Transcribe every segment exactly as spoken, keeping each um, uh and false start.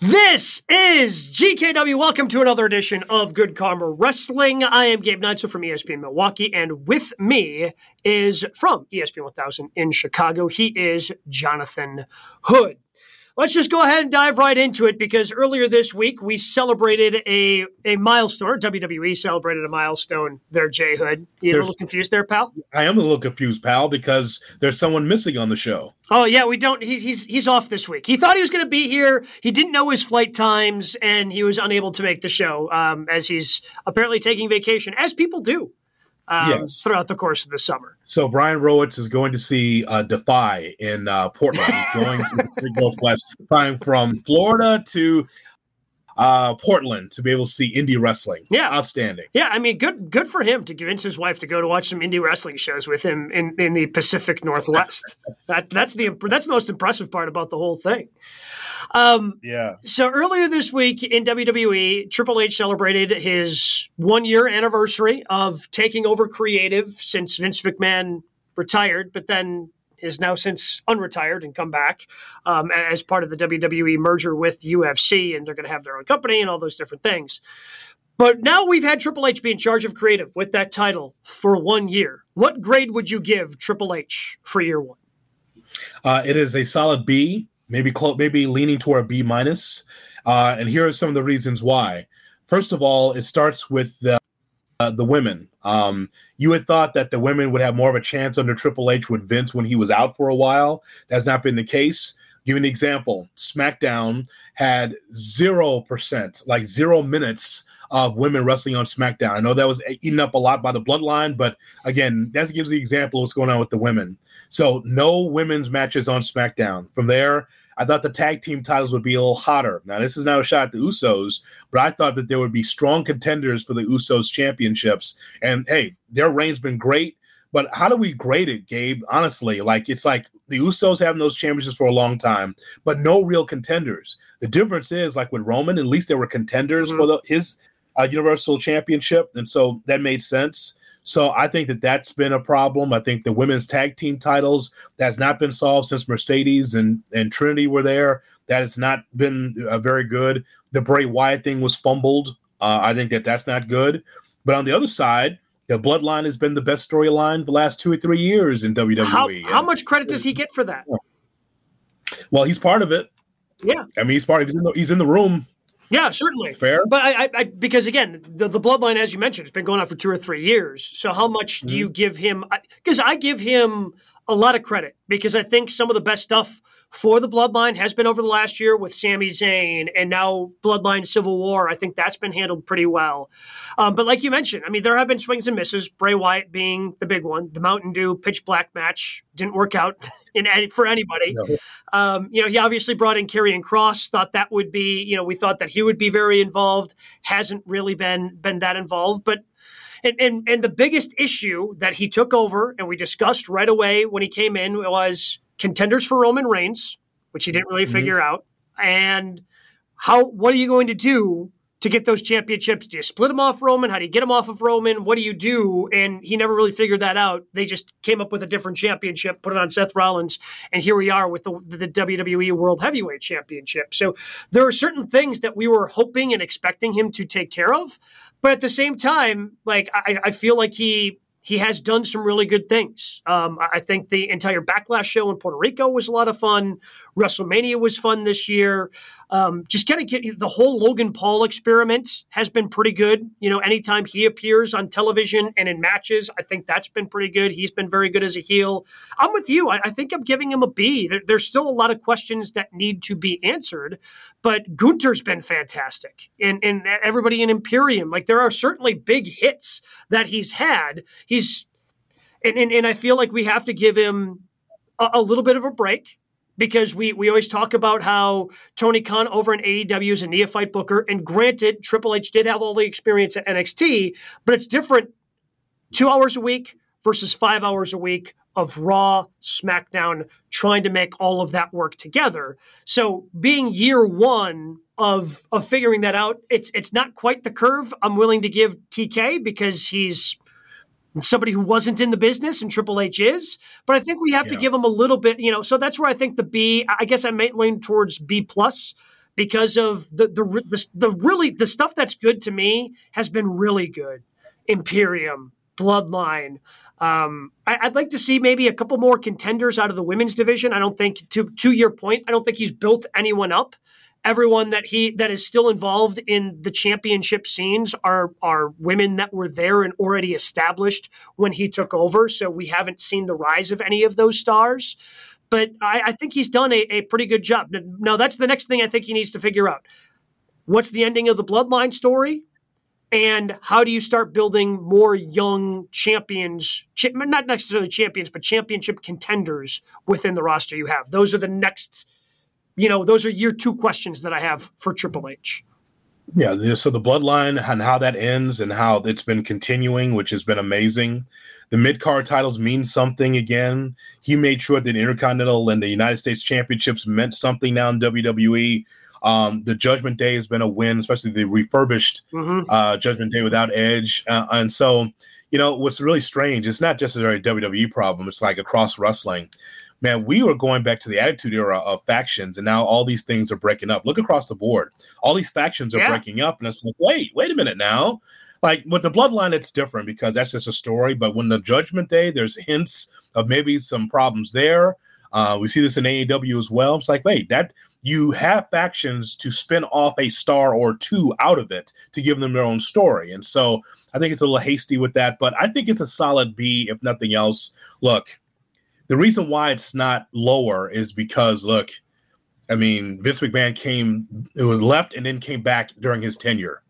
This is G K W. Welcome to another edition of Good Karma Wrestling. I am Gabe Neitzel from E S P N Milwaukee, and with me is from E S P N one thousand in Chicago. He is Jonathan Hood. Let's just go ahead and dive right into it, because earlier this week we celebrated a, a milestone. W W E celebrated a milestone there, Jay Hood. You There's, a little confused there, pal? I am a little confused, pal, because there's someone missing on the show. Oh, yeah, we don't. He, he's he's off this week. He thought he was going to be here. He didn't know his flight times, and he was unable to make the show, um, as he's apparently taking vacation, as people do. Um, yes. Throughout the course of the summer. So Brian Rowitz is going to see uh, Defy in uh, Portland. He's going to the Pacific Northwest, flying from Florida to uh, Portland to be able to see indie wrestling. Yeah, outstanding. Yeah, I mean, good good for him to convince his wife to go to watch some indie wrestling shows with him in, in the Pacific Northwest. that that's the that's the most impressive part about the whole thing. Um, yeah. So earlier this week in W W E, Triple H celebrated his one-year anniversary of taking over creative since Vince McMahon retired, but then is now since unretired and come back um, as part of the W W E merger with U F C, and they're going to have their own company and all those different things. But now we've had Triple H be in charge of creative with that title for one year. What grade would you give Triple H for year one? Uh, it is a solid B. Maybe close, maybe leaning toward a B minus, uh, and here are some of the reasons why. First of all, it starts with the uh, the women. Um, you had thought that the women would have more of a chance under Triple H with Vince when he was out for a while. That's not been the case. Give an example: SmackDown had zero percent, like zero minutes of women wrestling on SmackDown. I know that was eaten up a lot by the Bloodline, but again, that gives the example of what's going on with the women. So no women's matches on SmackDown. From there, I thought the tag team titles would be a little hotter. Now, this is not a shot at the Usos, but I thought that there would be strong contenders for the Usos championships. And, hey, their reign's been great, but how do we grade it, Gabe? Honestly, like it's like the Usos having those championships for a long time, but no real contenders. The difference is, like with Roman, at least there were contenders mm-hmm. for the, his uh, Universal Championship, and so that made sense. So I think that that's been a problem. I think the women's tag team titles, that's not been solved since Mercedes and, and Trinity were there. That has not been uh, very good. The Bray Wyatt thing was fumbled. Uh, I think that that's not good. But on the other side, the Bloodline has been the best storyline the last two or three years in W W E. How, how much credit does he get for that? Well, he's part of it. Yeah. I mean, he's part of He's in the, he's in the room. Yeah, certainly. Fair. But I, I, because again, the, the Bloodline, as you mentioned, it's been going on for two or three years. So how much mm-hmm. do you give him? Because I, I give him a lot of credit, because I think some of the best stuff for the Bloodline has been over the last year with Sami Zayn and now Bloodline Civil War. I think that's been handled pretty well. Um, but like you mentioned, I mean, there have been swings and misses, Bray Wyatt being the big one. The Mountain Dew Pitch Black match didn't work out in any, for anybody. No. Um, you know, he obviously brought in Karrion Kross, thought that would be, you know, we thought that he would be very involved, hasn't really been been that involved. But And, and and the biggest issue that he took over, and we discussed right away when he came in, was contenders for Roman Reigns, which he didn't really mm-hmm. figure out. And how? What are you going to do to get those championships? Do you split them off Roman? How do you get them off of Roman? What do you do? And he never really figured that out. They just came up with a different championship, put it on Seth Rollins, and here we are with the, the W W E World Heavyweight Championship. So there are certain things that we were hoping and expecting him to take care of. But at the same time, like I, I feel like he he has done some really good things. Um, I think the entire Backlash show in Puerto Rico was a lot of fun. WrestleMania was fun this year. Um, just kind of get the whole Logan Paul experiment has been pretty good. You know, anytime he appears on television and in matches, I think that's been pretty good. He's been very good as a heel. I'm with you. I, I think I'm giving him a B. There, there's still a lot of questions that need to be answered, but Gunther's been fantastic. And, and everybody in Imperium, like there are certainly big hits that he's had. He's, and, and, and I feel like we have to give him a, a little bit of a break. Because we we always talk about how Tony Khan over in A E W is a neophyte booker. And granted, Triple H did have all the experience at N X T, but it's different two hours a week versus five hours a week of Raw, SmackDown, trying to make all of that work together. So being year one of of figuring that out, it's it's not quite the curve I'm willing to give T K, because he's somebody who wasn't in the business and Triple H is, but I think we have yeah. to give him a little bit, you know, so that's where I think the B, I guess I might lean towards B plus, because of the, the the the really the stuff that's good to me has been really good. Imperium, Bloodline. Um, I, I'd like to see maybe a couple more contenders out of the women's division. I don't think, to to your point, I don't think he's built anyone up. Everyone that he that is still involved in the championship scenes are are women that were there and already established when he took over. So we haven't seen the rise of any of those stars. But I, I think he's done a, a pretty good job. Now, that's the next thing I think he needs to figure out. What's the ending of the Bloodline story? And how do you start building more young champions, not necessarily champions, but championship contenders within the roster you have? Those are the next, you know, those are year two questions that I have for Triple H. Yeah, so the Bloodline and how that ends and how it's been continuing, which has been amazing. The mid-card titles mean something again. He made sure that the Intercontinental and the United States Championships meant something now in W W E. Um, the Judgment Day has been a win, especially the refurbished mm-hmm. uh, Judgment Day without Edge. Uh, and so, you know, what's really strange, it's not just a very W W E problem. It's like across wrestling. Man, we were going back to the Attitude Era of factions, and now all these things are breaking up. Look across the board. All these factions are yeah. breaking up, and it's like, wait, wait a minute now. Like with the Bloodline, it's different because that's just a story. But when the Judgment Day, there's hints of maybe some problems there. Uh, we see this in A E W as well. It's like, wait, that you have factions to spin off a star or two out of it to give them their own story. And so I think it's a little hasty with that, but I think it's a solid B, if nothing else. Look, the reason why it's not lower is because, look, I mean, Vince McMahon came, it was left and then came back during his tenure.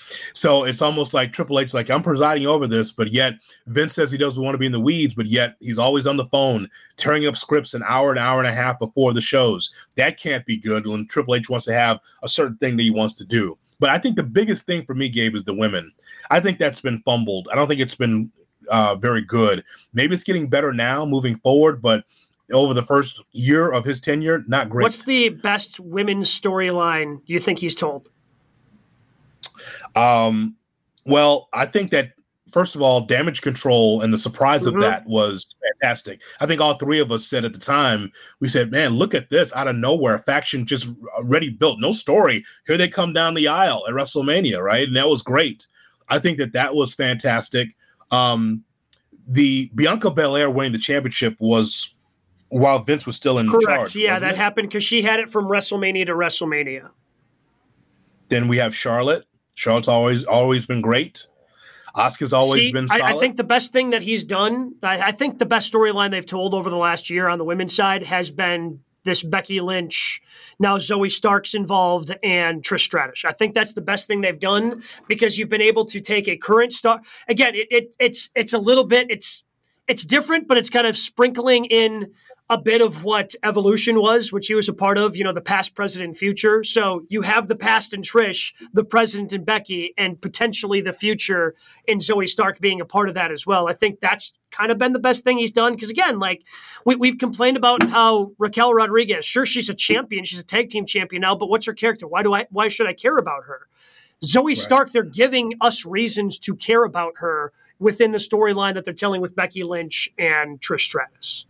So it's almost like Triple H, like, I'm presiding over this, but yet Vince says he doesn't want to be in the weeds, but yet he's always on the phone tearing up scripts an hour, an hour and a half before the shows. That can't be good when Triple H wants to have a certain thing that he wants to do. But I think the biggest thing for me, Gabe, is the women. I think that's been fumbled. I don't think it's been uh, very good. Maybe it's getting better now moving forward, but over the first year of his tenure, not great. What's the best women's storyline you think he's told? Um, well, I think that, first of all, Damage Control and the surprise mm-hmm. of that was fantastic. I think all three of us said at the time, we said, man, look at this out of nowhere. Faction just already built. No story. Here they come down the aisle at WrestleMania, right? And that was great. I think that that was fantastic. Um, the Bianca Belair winning the championship was while Vince was still in Correct. charge. Yeah, that it? happened because she had it from WrestleMania to WrestleMania. Then we have Charlotte. Charlotte's always always been great. Asuka's always See, been solid. I, I think the best thing that he's done, I, I think the best storyline they've told over the last year on the women's side has been this Becky Lynch, now Zoe Stark's involved, and Trish Stratus. I think that's the best thing they've done because you've been able to take a current star. Again, it, it, it's it's a little bit, it's it's different, but it's kind of sprinkling in a bit of what Evolution was, which he was a part of, you know, the past, present, and future. So you have the past in Trish, the present in Becky, and potentially the future in Zoe Stark being a part of that as well. I think that's kind of been the best thing he's done. Because again, like we, we've complained about how Raquel Rodriguez, sure, she's a champion. She's a tag team champion now, but what's her character? Why do I, why should I care about her? Zoe right. Stark, they're giving us reasons to care about her within the storyline that they're telling with Becky Lynch and Trish Stratus.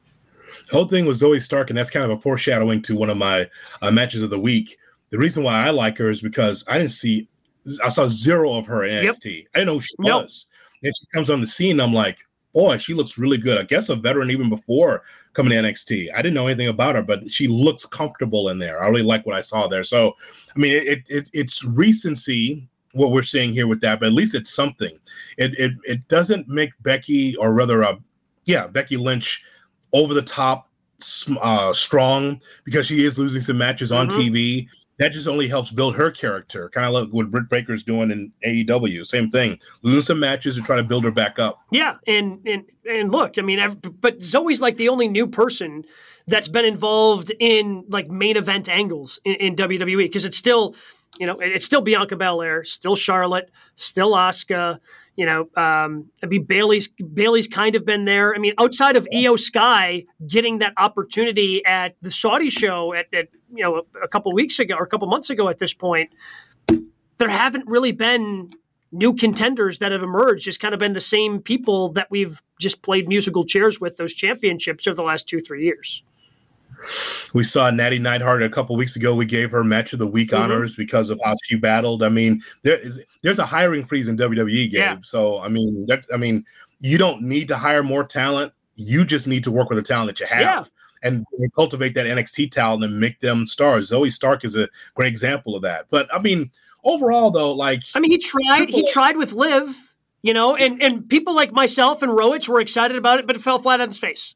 The whole thing with Zoe Stark, and that's kind of a foreshadowing to one of my uh, matches of the week. The reason why I like her is because I didn't see, I saw zero of her in N X T. Yep. I didn't know who she nope. was. And she comes on the scene, and I'm like, boy, she looks really good. I guess a veteran even before coming to N X T. I didn't know anything about her, but she looks comfortable in there. I really like what I saw there. So, I mean, it, it, it's recency, what we're seeing here with that, but at least it's something. It it, it doesn't make Becky, or rather, uh, yeah, Becky Lynch, over the top, uh, strong, because she is losing some matches on mm-hmm. T V. That just only helps build her character, kind of like what Britt Baker's doing in A E W. Same thing, losing some matches and trying to build her back up. Yeah, and and and look, I mean, I've, but Zoe's like the only new person that's been involved in like main event angles in, in W W E, because it's still, you know, it's still Bianca Belair, still Charlotte, still Asuka. You know, um, I mean, Bailey's Bailey's kind of been there. I mean, outside of Io Sky getting that opportunity at the Saudi show at, at you know a, a couple weeks ago or a couple months ago, at this point, there haven't really been new contenders that have emerged. It's kind of been the same people that we've just played musical chairs with those championships over the last two, three years. We saw Natty Neidhart a couple weeks ago. We gave her match of the week mm-hmm. honors because of how she battled. I mean, there is there's a hiring freeze in W W E, Gabe. Yeah. So I mean, that I mean, you don't need to hire more talent. You just need to work with the talent that you have. Yeah. And cultivate that N X T talent and make them stars. Zoe Stark is a great example of that. But I mean, overall, though, like I mean, he tried. He tried with Liv, you know, and and people like myself and Rowich were excited about it, but it fell flat on its face.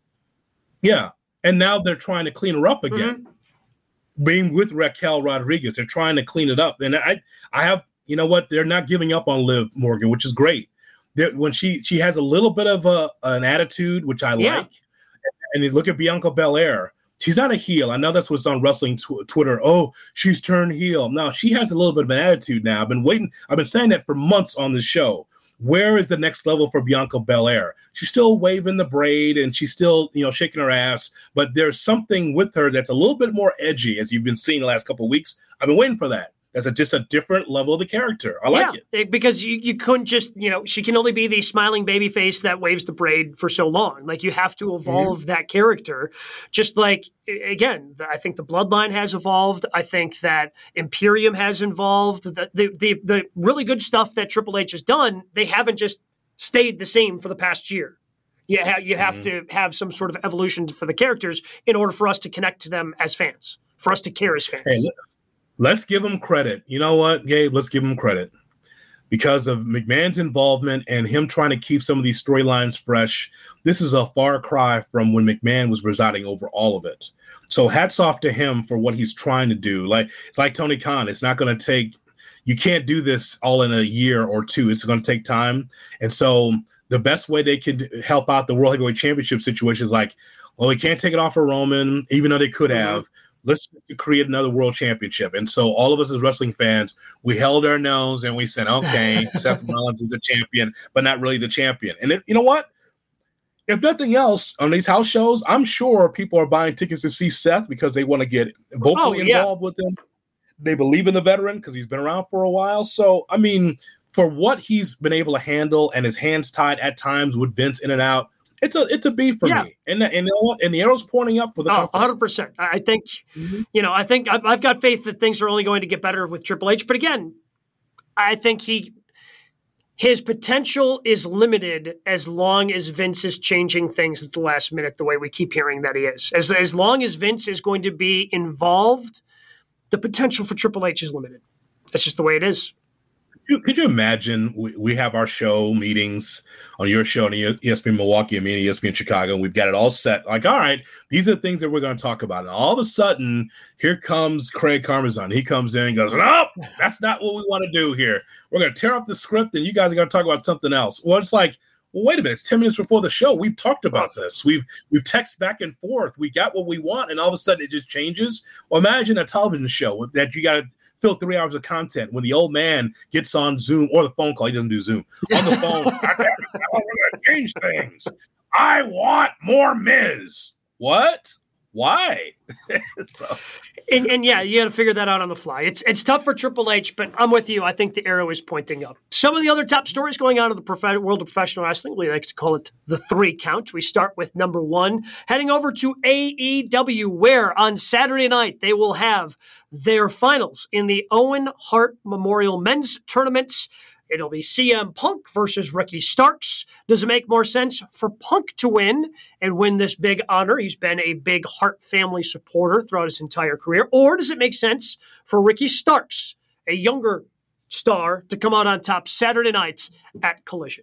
Yeah, and now they're trying to clean her up again. Mm-hmm. Being with Raquel Rodriguez, they're trying to clean it up. And I, I have, you know what? They're not giving up on Liv Morgan, which is great. They're, when she she has a little bit of a an attitude, which I yeah. like. And you look at Bianca Belair. She's not a heel. I know that's what's on wrestling tw- Twitter. Oh, she's turned heel. No, she has a little bit of an attitude now. I've been waiting. I've been saying that for months on the show. Where is the next level for Bianca Belair? She's still waving the braid and she's still, you know, shaking her ass. But there's something with her that's a little bit more edgy, as you've been seeing the last couple of weeks. I've been waiting for that. That's a, just a different level of the character. I like yeah, it. Because you, you couldn't just, you know, she can only be the smiling baby face that waves the braid for so long. Like, you have to evolve mm-hmm. that character. Just like, again, I think the Bloodline has evolved. I think that Imperium has evolved. The, the, the, the really good stuff that Triple H has done, they haven't just stayed the same for the past year. You, ha- you have mm-hmm. to have some sort of evolution for the characters in order for us to connect to them as fans, for us to care as fans. Hey, let's give him credit. You know what, Gabe? Let's give him credit. Because of McMahon's involvement and him trying to keep some of these storylines fresh, this is a far cry from when McMahon was presiding over all of it. So hats off to him for what he's trying to do. Like It's like Tony Khan. It's not going to take – you can't do this all in a year or two. It's going to take time. And so the best way they could help out the World Heavyweight Championship situation is like, well, they can't take it off of Roman, even though they could have. Mm-hmm. Let's create another world championship. And so all of us as wrestling fans, we held our nose and we said, okay, Seth Rollins is a champion, but not really the champion. And it, you know what? If nothing else, on these house shows, I'm sure people are buying tickets to see Seth because they want to get vocally oh, yeah. involved with him. They believe in the veteran because he's been around for a while. So, I mean, for what he's been able to handle and his hands tied at times with Vince in and out, It's a it's a B for yeah. me, and and you know what? And the arrow's pointing up for the oh, one hundred percent. I think mm-hmm. you know I think I've, I've got faith that things are only going to get better with Triple H. But again, I think he his potential is limited as long as Vince is changing things at the last minute, the way we keep hearing that he is. As as long as Vince is going to be involved, the potential for Triple H is limited. That's just the way it is. Could you imagine we, we have our show meetings on your show on E S P N Milwaukee and me and E S P N Chicago, and we've got it all set. Like, all right, these are the things that we're going to talk about. And all of a sudden, here comes Craig Karmazan. He comes in and goes, no, that's not what we want to do here. We're going to tear up the script, and you guys are going to talk about something else. Well, it's like, well, wait a minute. It's ten minutes before the show. We've talked about this. We've we've texted back and forth. We got what we want, and all of a sudden it just changes. Well, imagine a television show that you got to fill three hours of content when the old man gets on Zoom or the phone call. He doesn't do Zoom. On the phone, I want to change things. I want more Miz. What? Why? so, and, and yeah, you got to figure that out on the fly. It's it's tough for Triple H, but I'm with you. I think the arrow is pointing up. Some of the other top stories going on in the prof- world of professional wrestling, we like to call it the three count. We start with number one, heading over to A E W, where on Saturday night they will have their finals in the Owen Hart Memorial Men's Tournament. It'll be C M Punk versus Ricky Starks. Does it make more sense for Punk to win and win this big honor? He's been a big Hart family supporter throughout his entire career. Or does it make sense for Ricky Starks, a younger star, to come out on top Saturday night at Collision?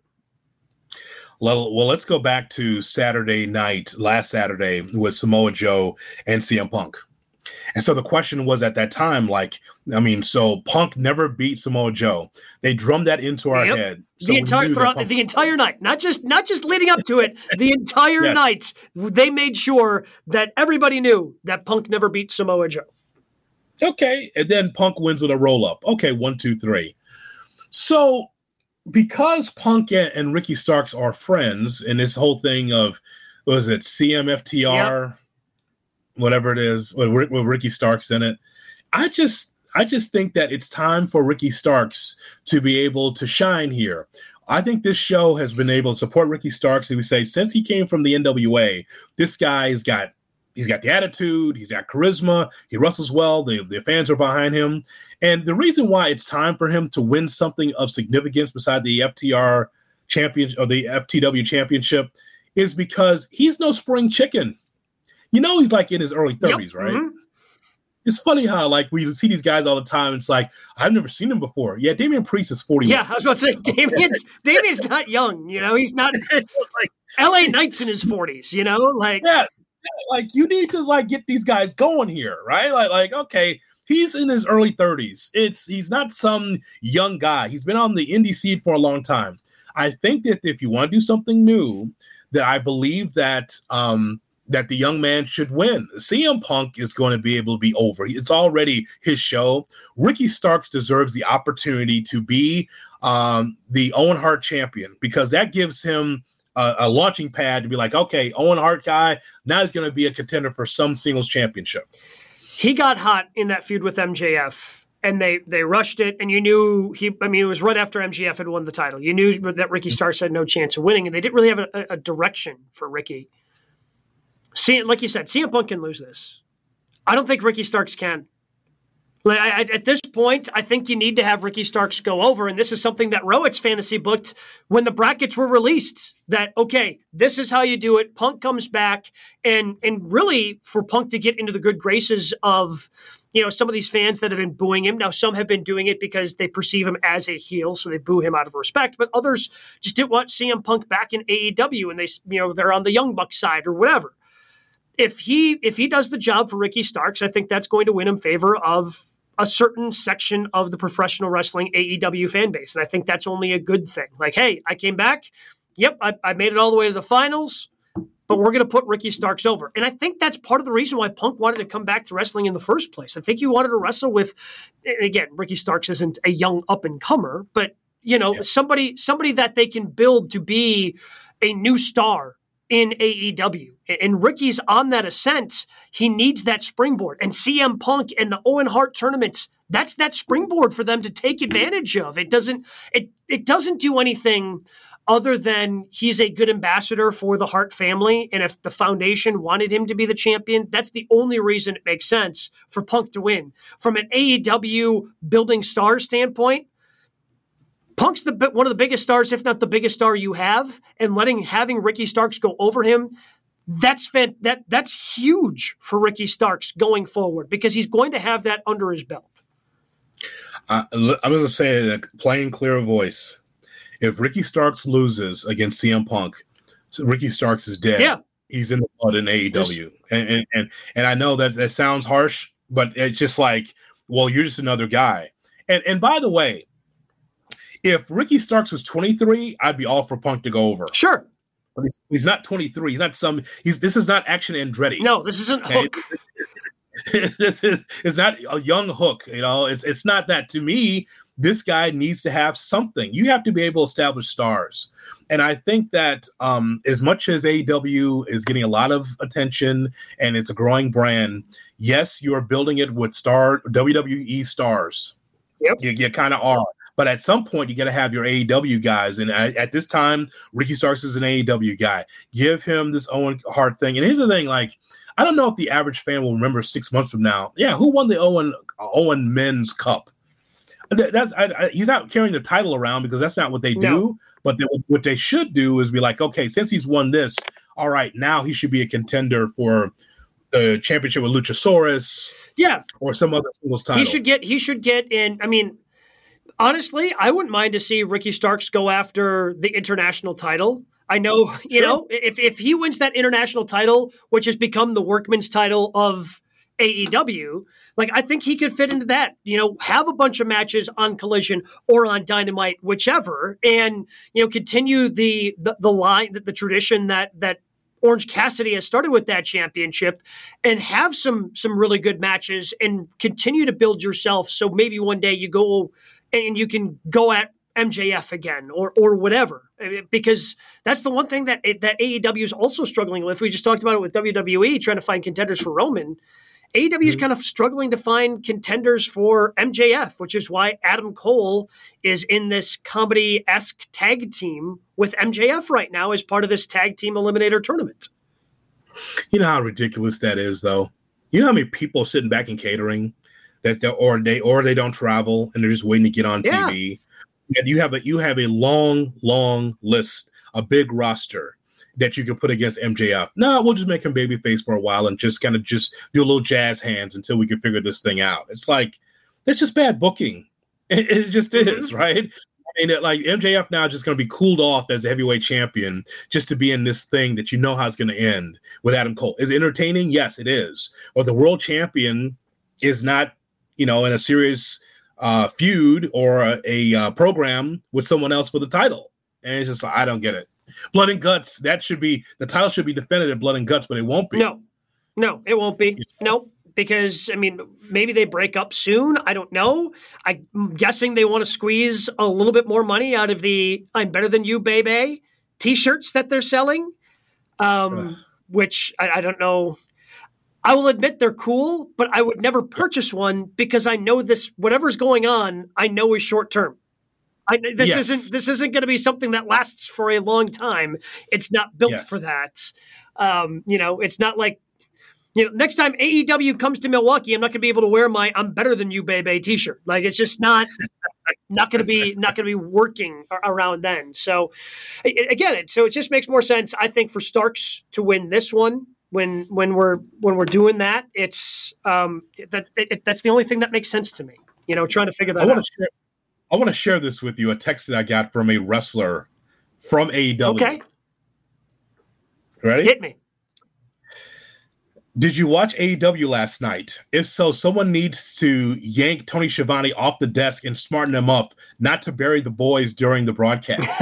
Well, well, let's go back to Saturday night, last Saturday, with Samoa Joe and C M Punk. And so the question was at that time, like, I mean, so Punk never beat Samoa Joe. They drummed that into our yep. head. So the entire for, Punk- the entire night, not just not just leading up to it, the entire yes. night, they made sure that everybody knew that Punk never beat Samoa Joe. Okay, and then Punk wins with a roll-up. Okay, one, two, three. So because Punk and, and Ricky Starks are friends, and this whole thing of, what was it, C M F T R? Yep. Whatever it is, with, with Ricky Starks in it. I just I just think that it's time for Ricky Starks to be able to shine here. I think this show has been able to support Ricky Starks. And we say, since he came from the N W A, this guy's got he's got the attitude, he's got charisma, he wrestles well, the, the fans are behind him. And the reason why it's time for him to win something of significance beside the F T R champion or the F T W championship is because he's no spring chicken. You know, he's like in his early thirties, yep. right? Mm-hmm. It's funny how like we see these guys all the time. It's like, I've never seen him before. Yeah, Damian Priest is forty. Yeah, I was about to say, Damian's, Damian's not young. You know, he's not like L A Knight's in his forties, you know? Like, yeah, yeah, like you need to like get these guys going here, right? Like, like okay, he's in his early thirties. It's he's not some young guy. He's been on the indie scene for a long time. I think that if you want to do something new, that I believe that um, that the young man should win. C M Punk is going to be able to be over. It's already his show. Ricky Starks deserves the opportunity to be um, the Owen Hart champion because that gives him a, a launching pad to be like, okay, Owen Hart guy, now he's going to be a contender for some singles championship. He got hot in that feud with M J F. And they they rushed it, and you knew he. I mean, it was right after M J F had won the title. You knew that Ricky Starks had no chance of winning, and they didn't really have a, a direction for Ricky. See, like you said, C M Punk can lose this. I don't think Ricky Starks can. Like I, I, at this point, I think you need to have Ricky Starks go over, and this is something that Rowitz fantasy booked when the brackets were released. That okay, this is how you do it. Punk comes back, and and really for Punk to get into the good graces of. You know, some of these fans that have been booing him. Now, some have been doing it because they perceive him as a heel, so they boo him out of respect. But others just didn't want C M Punk back in A E W, and they, you know, they're on the Young Bucks side or whatever. If he if he does the job for Ricky Starks, I think that's going to win him favor of a certain section of the professional wrestling A E W fan base, and I think that's only a good thing. Like, hey, I came back. Yep, I, I made it all the way to the finals. But we're going to put Ricky Starks over. And I think that's part of the reason why Punk wanted to come back to wrestling in the first place. I think he wanted to wrestle with, and again, Ricky Starks isn't a young up-and-comer, but, you know, yeah. somebody somebody that they can build to be a new star in A E W. And Ricky's on that ascent. He needs that springboard. And C M Punk and the Owen Hart tournaments, that's that springboard for them to take advantage of. It doesn't, it, it doesn't do anything other than he's a good ambassador for the Hart family. And if the foundation wanted him to be the champion, that's the only reason it makes sense for Punk to win. From an A E W building stars standpoint, Punk's the one of the biggest stars, if not the biggest star you have, and letting having Ricky Starks go over him, that's fan, that that's huge for Ricky Starks going forward because he's going to have that under his belt. Uh, I'm going to say it in a plain, clear voice. If Ricky Starks loses against C M Punk, so Ricky Starks is dead. Yeah. He's in the blood in A E W. And, and and and I know that that sounds harsh, but it's just like, well, you're just another guy. And and by the way, if Ricky Starks was twenty-three, I'd be all for Punk to go over. Sure. But he's, he's not twenty-three. He's not some he's this is not Action Andretti. No, this isn't okay? Hook. This is it's not a young Hook, you know. It's it's not that. To me, this guy needs to have something. You have to be able to establish stars. And I think that um, as much as A E W is getting a lot of attention and it's a growing brand, yes, you're building it with star W W E stars. Yep. You, you kind of are. But at some point, you got to have your A E W guys. And at, at this time, Ricky Starks is an A E W guy. Give him this Owen Hart thing. And here's the thing, like, I don't know if the average fan will remember six months from now. Yeah, who won the Owen Owen Men's Cup? That's I, I, he's not carrying the title around because that's not what they do. No. But they, what they should do is be like, okay, since he's won this, all right, now he should be a contender for the championship with Luchasaurus, yeah, or some other singles title. He should get. He should get in. I mean, honestly, I wouldn't mind to see Ricky Starks go after the international title. I know, you sure. know, if if he wins that international title, which has become the workman's title of A E W, like I think he could fit into that, you know, have a bunch of matches on Collision or on Dynamite, whichever, and, you know, continue the, the, the line, the, the tradition that, that Orange Cassidy has started with that championship and have some, some really good matches and continue to build yourself. So maybe one day you go and you can go at M J F again or, or whatever, because that's the one thing that, that A E W is also struggling with. We just talked about it with W W E trying to find contenders for Roman. A E W is kind of struggling to find contenders for M J F, which is why Adam Cole is in this comedy-esque tag team with M J F right now as part of this tag team eliminator tournament. You know how ridiculous that is, though. You know how many people are sitting back and catering that they or they or they don't travel and they're just waiting to get on yeah. T V. And you have a you have a long, long list, a big roster that you can put against M J F. No, we'll just make him babyface for a while and just kind of just do a little jazz hands until we can figure this thing out. It's like that's just bad booking. It, it just is, right? I mean, it, like M J F now is just going to be cooled off as a heavyweight champion just to be in this thing that you know how it's going to end with Adam Cole. Is it entertaining? Yes, it is. But the world champion is not, you know, in a serious uh, feud or a, a uh, program with someone else for the title. And it's just, I don't get it. Blood and Guts, that should be, the title should be defended at Blood and Guts, but it won't be. No, no, it won't be. No, because, I mean, maybe they break up soon. I don't know. I'm guessing they want to squeeze a little bit more money out of the I'm Better Than You, Baby t-shirts that they're selling, um, which I, I don't know. I will admit they're cool, but I would never purchase one because I know this, whatever's going on, I know is short term. I, this yes. isn't this isn't going to be something that lasts for a long time. It's not built yes. for that. Um, you know, it's not like, you know, next time A E W comes to Milwaukee, I'm not going to be able to wear my "I'm Better Than You, Baby" t-shirt. Like, it's just not not going to be not going to be working around then. So again, so it just makes more sense, I think, for Starks to win this one. When when we're when we're doing that, it's um, that it, that's the only thing that makes sense to me. You know, trying to figure that I out. Share, I want to share this with you. A text that I got from a wrestler from A E W. Okay, ready? Hit me. Did you watch A E W last night? If so, someone needs to yank Tony Schiavone off the desk and smarten him up, not to bury the boys during the broadcast.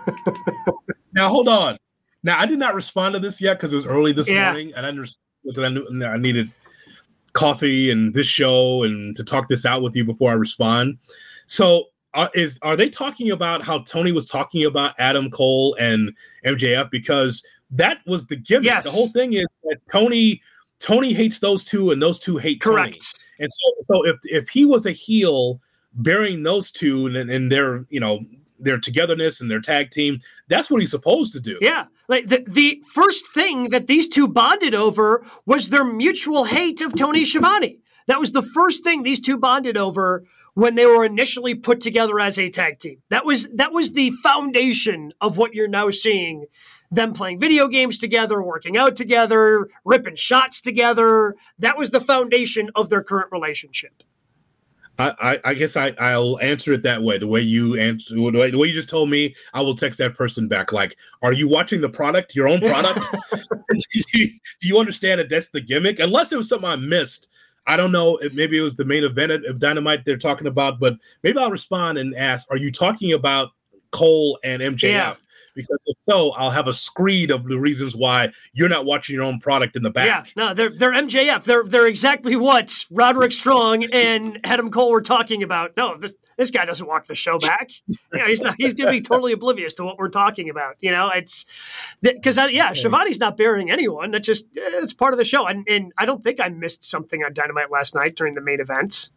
Now, hold on. Now, I did not respond to this yet because it was early this yeah. morning, and I understood because I knew I needed coffee and this show and to talk this out with you before I respond. So, uh, is are they talking about how Tony was talking about Adam Cole and M J F? Because that was the gimmick. Yes. The whole thing is that Tony Tony hates those two, and those two hate Correct. Tony. And so, so if if he was a heel burying those two and, and their you know their togetherness and their tag team, that's what he's supposed to do. Yeah. Like the, the first thing that these two bonded over was their mutual hate of Tony Schiavone. That was the first thing these two bonded over when they were initially put together as a tag team. That was that was the foundation of what you're now seeing. Them playing video games together, working out together, ripping shots together. That was the foundation of their current relationship. I, I, I guess I, I'll answer it that way. The way you answer, the way, the way you just told me, I will text that person back. Like, are you watching the product, your own product? do you understand that that's the gimmick? Unless it was something I missed. I don't know. Maybe it was the main event of Dynamite they're talking about, but maybe I'll respond and ask, are you talking about Cole and M J F? Yeah. Because if so, I'll have a screed of the reasons why you're not watching your own product in the back. Yeah, no, they're they're M J F. They're they're exactly what Roderick Strong and Adam Cole were talking about. No, this this guy doesn't walk the show back. You know, he's not. He's going to be totally oblivious to what we're talking about. You know, it's because yeah, Schiavone's not burying anyone. That's just it's part of the show. And and I don't think I missed something on Dynamite last night during the main event.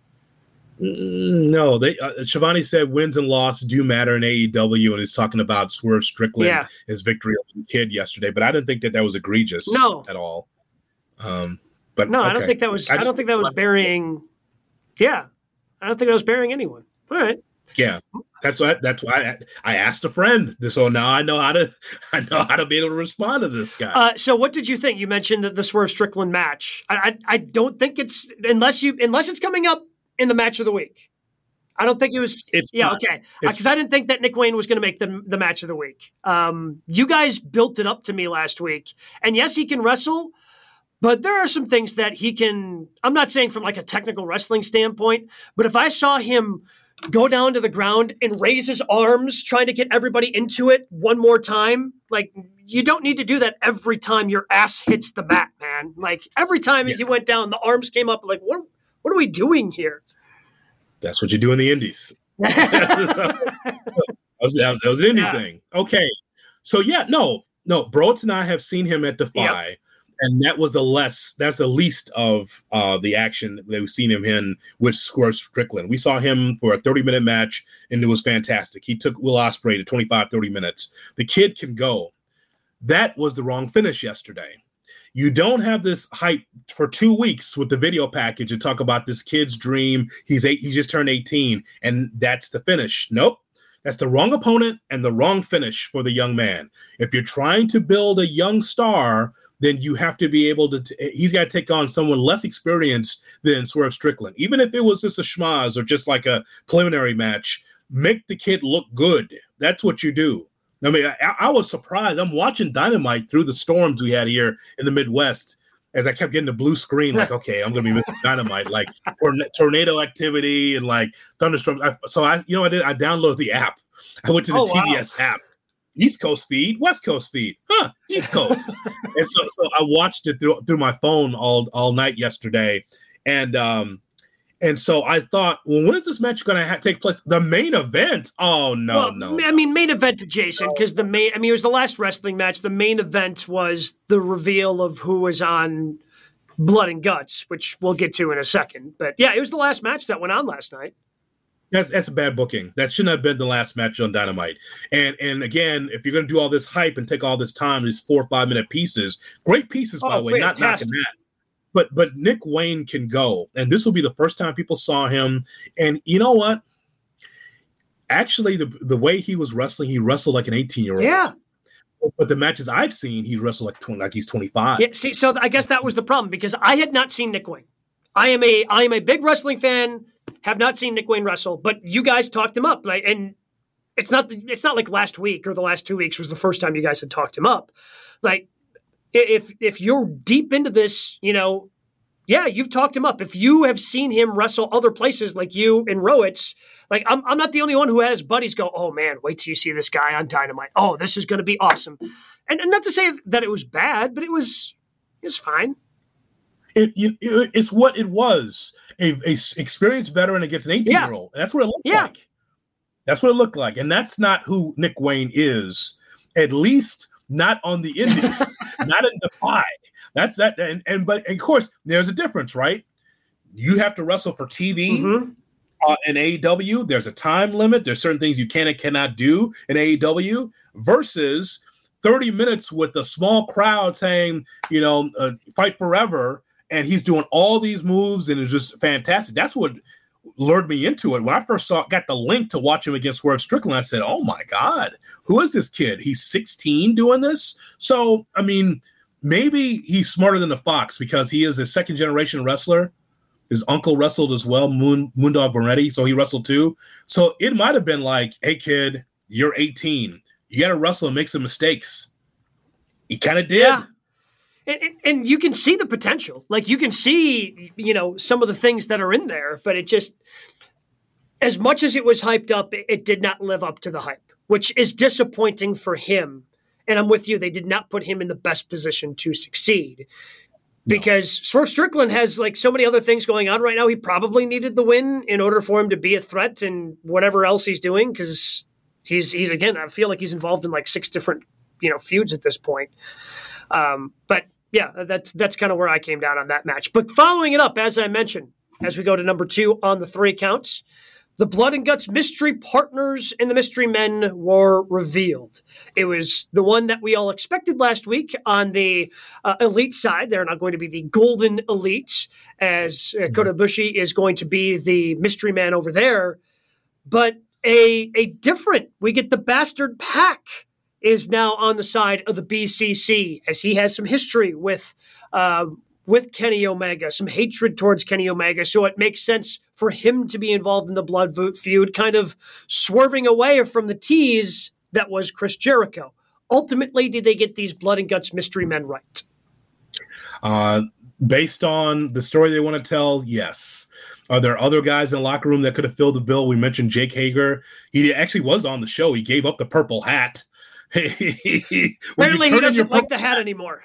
No, they uh, Schiavone said wins and losses do matter in A E W, and he's talking about Swerve Strickland, yeah. his victory over the Kid yesterday. But I didn't think that that was egregious, no. at all. Um, but no, okay. I don't think that was. I, I don't think that was burying. Yeah, I don't think that was burying anyone. All right. Yeah, that's why. That's why I, I asked a friend. So now I know how to. I know how to be able to respond to this guy. Uh, so, what did you think? You mentioned that the Swerve Strickland match. I, I, I don't think it's unless you unless it's coming up in the match of the week. I don't think it was. It's yeah, not. Okay. Because uh, I didn't think that Nick Wayne was going to make the the match of the week. Um, you guys built it up to me last week, and yes, he can wrestle, but there are some things that he can. I'm not saying from like a technical wrestling standpoint, but if I saw him go down to the ground and raise his arms, trying to get everybody into it one more time, like you don't need to do that every time your ass hits the mat, man. Like every time yeah. he went down, the arms came up. Like what? What are we doing here? That's what you do in the indies. that, was, that, was, that was an indie yeah. thing. Okay. So, yeah, no, no. Broads and I have seen him at Defy, yep. and that was the less, that's the least of uh, the action that we've seen him in with Swerve Strickland. We saw him for a thirty-minute match, and it was fantastic. He took Will Ospreay to twenty-five, thirty minutes. The kid can go. That was the wrong finish yesterday. You don't have this hype for two weeks with the video package and talk about this kid's dream. He's eight, he just turned eighteen, and that's the finish. Nope. That's the wrong opponent and the wrong finish for the young man. If you're trying to build a young star, then you have to be able to t- – he's got to take on someone less experienced than Swerve Strickland. Even if it was just a schmaz or just like a preliminary match, make the kid look good. That's what you do. I mean, I, I was surprised. I'm watching Dynamite through the storms we had here in the Midwest as I kept getting the blue screen, like, okay, I'm going to be missing Dynamite, like torn- tornado activity and like thunderstorms. I, so, I, you know, I did. I downloaded the app. I went to the oh, T B S wow. app. East Coast feed, West Coast feed, huh? East Coast, and so so I watched it through through my phone all all night yesterday, and um, and so I thought, well, when is this match going to ha- take place? The main event? Oh no, well, no. I no. mean, main event adjacent because the main. I mean, it was the last wrestling match. The main event was the reveal of who was on Blood and Guts, which we'll get to in a second. But yeah, it was the last match that went on last night. That's that's a bad booking. That shouldn't have been the last match on Dynamite. And and again, if you're going to do all this hype and take all this time, these four or five minute pieces, great pieces, by oh, the way, not knocking that. But but Nick Wayne can go, and this will be the first time people saw him. And you know what? Actually, the the way he was wrestling, he wrestled like an eighteen year old. Yeah. But the matches I've seen, he wrestled like twenty, like he's twenty-five. Yeah. See, so I guess that was the problem because I had not seen Nick Wayne. I am a I am a big wrestling fan. Have not seen Nick Wayne wrestle, but you guys talked him up, like, and it's not it's not like last week or the last two weeks was the first time you guys had talked him up. Like, if if you're deep into this, you know, yeah, you've talked him up. If you have seen him wrestle other places, like you in Rowitz, like I'm I'm not the only one who had his buddies go, oh man, wait till you see this guy on Dynamite. Oh, this is going to be awesome. And, and not to say that it was bad, but it was it was fine. It, it it's what it was. A, a experienced veteran against an eighteen year old. That's what it looked yeah. like. That's what it looked like. And that's not who Nick Wayne is, at least not on the indies, not in Defy. That's that. And, and but of course, there's a difference, right? You have to wrestle for T V mm-hmm. uh, in A E W. There's a time limit. There's certain things you can and cannot do in A E W versus thirty minutes with a small crowd saying, you know, uh, fight forever. And he's doing all these moves, and it's just fantastic. That's what lured me into it. When I first saw got the link to watch him against Swerve Strickland, I said, oh, my God, who is this kid? He's sixteen doing this? So, I mean, maybe he's smarter than the Fox because he is a second-generation wrestler. His uncle wrestled as well, Moon, Moondog Bernetti, so he wrestled too. So it might have been like, hey, kid, you're eighteen. You got to wrestle and make some mistakes. He kind of did. Yeah. And, and you can see the potential. Like, you can see, you know, some of the things that are in there, but it just, as much as it was hyped up, it, it did not live up to the hype, which is disappointing for him. And I'm with you. They did not put him in the best position to succeed because no. Swerve Strickland has like so many other things going on right now. He probably needed the win in order for him to be a threat in whatever else he's doing. Cause he's, he's again, I feel like he's involved in like six different, you know, feuds at this point. Um, but yeah, that's that's kind of where I came down on that match. But following it up, as I mentioned, as we go to number two on the three counts, the Blood and Guts mystery partners and the mystery men were revealed. It was the one that we all expected last week on the uh, elite side. They're not going to be the Golden Elite, as uh, Kota Ibushi is going to be the mystery man over there. But a a different, we get the Bastard Pack is now on the side of the B C C as he has some history with uh, with Kenny Omega, some hatred towards Kenny Omega. So it makes sense for him to be involved in the blood feud, kind of swerving away from the tease that was Chris Jericho. Ultimately, did they get these Blood and Guts mystery men right? Uh, based on the story they want to tell, yes. Are there other guys in the locker room that could have filled the bill? We mentioned Jake Hager. He actually was on the show. He gave up the purple hat. Apparently he doesn't like the hat anymore.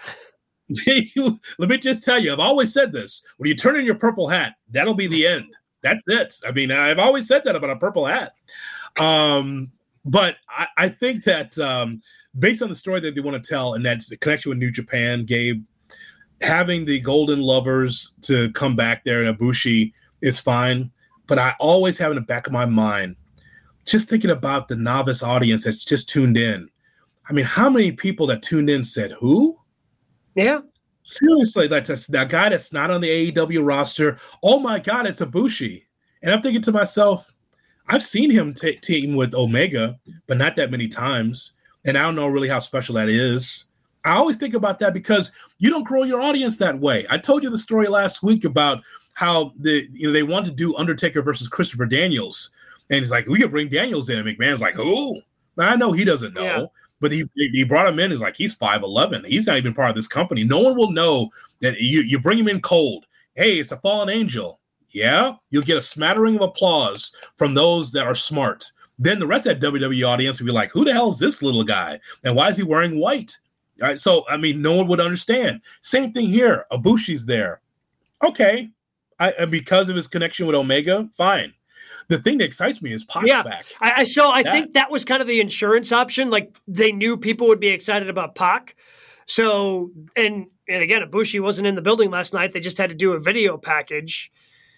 Let me just tell you, I've always said this. When you turn in your purple hat, that'll be the end. That's it. I mean, I've always said that about a purple hat. Um, but I, I think that um, based on the story that they want to tell, and that's the connection with New Japan, Gabe, having the Golden Lovers to come back there in Ibushi is fine. But I always have in the back of my mind, just thinking about the novice audience that's just tuned in. I mean, how many people that tuned in said, who? Yeah. Seriously, that's a, that guy that's not on the A E W roster. Oh my God, it's Ibushi. And I'm thinking to myself, I've seen him t- team with Omega, but not that many times. And I don't know really how special that is. I always think about that because you don't grow your audience that way. I told you the story last week about how the you know they wanted to do Undertaker versus Christopher Daniels. And it's like, we could bring Daniels in. And McMahon's like, who? Now, I know he doesn't know. Yeah. But he he brought him in. He's like, he's five eleven. He's not even part of this company. No one will know that you, you bring him in cold. Hey, it's a fallen angel. Yeah, you'll get a smattering of applause from those that are smart. Then the rest of that W W E audience will be like, who the hell is this little guy? And why is he wearing white? All right, so, I mean, no one would understand. Same thing here. Ibushi's there. Okay. I, and because of his connection with Omega, fine. The thing that excites me is Pac's yeah, back. I, I so I that. think that was kind of the insurance option. Like they knew people would be excited about Pac. So and and again, Ibushi wasn't in the building last night. They just had to do a video package,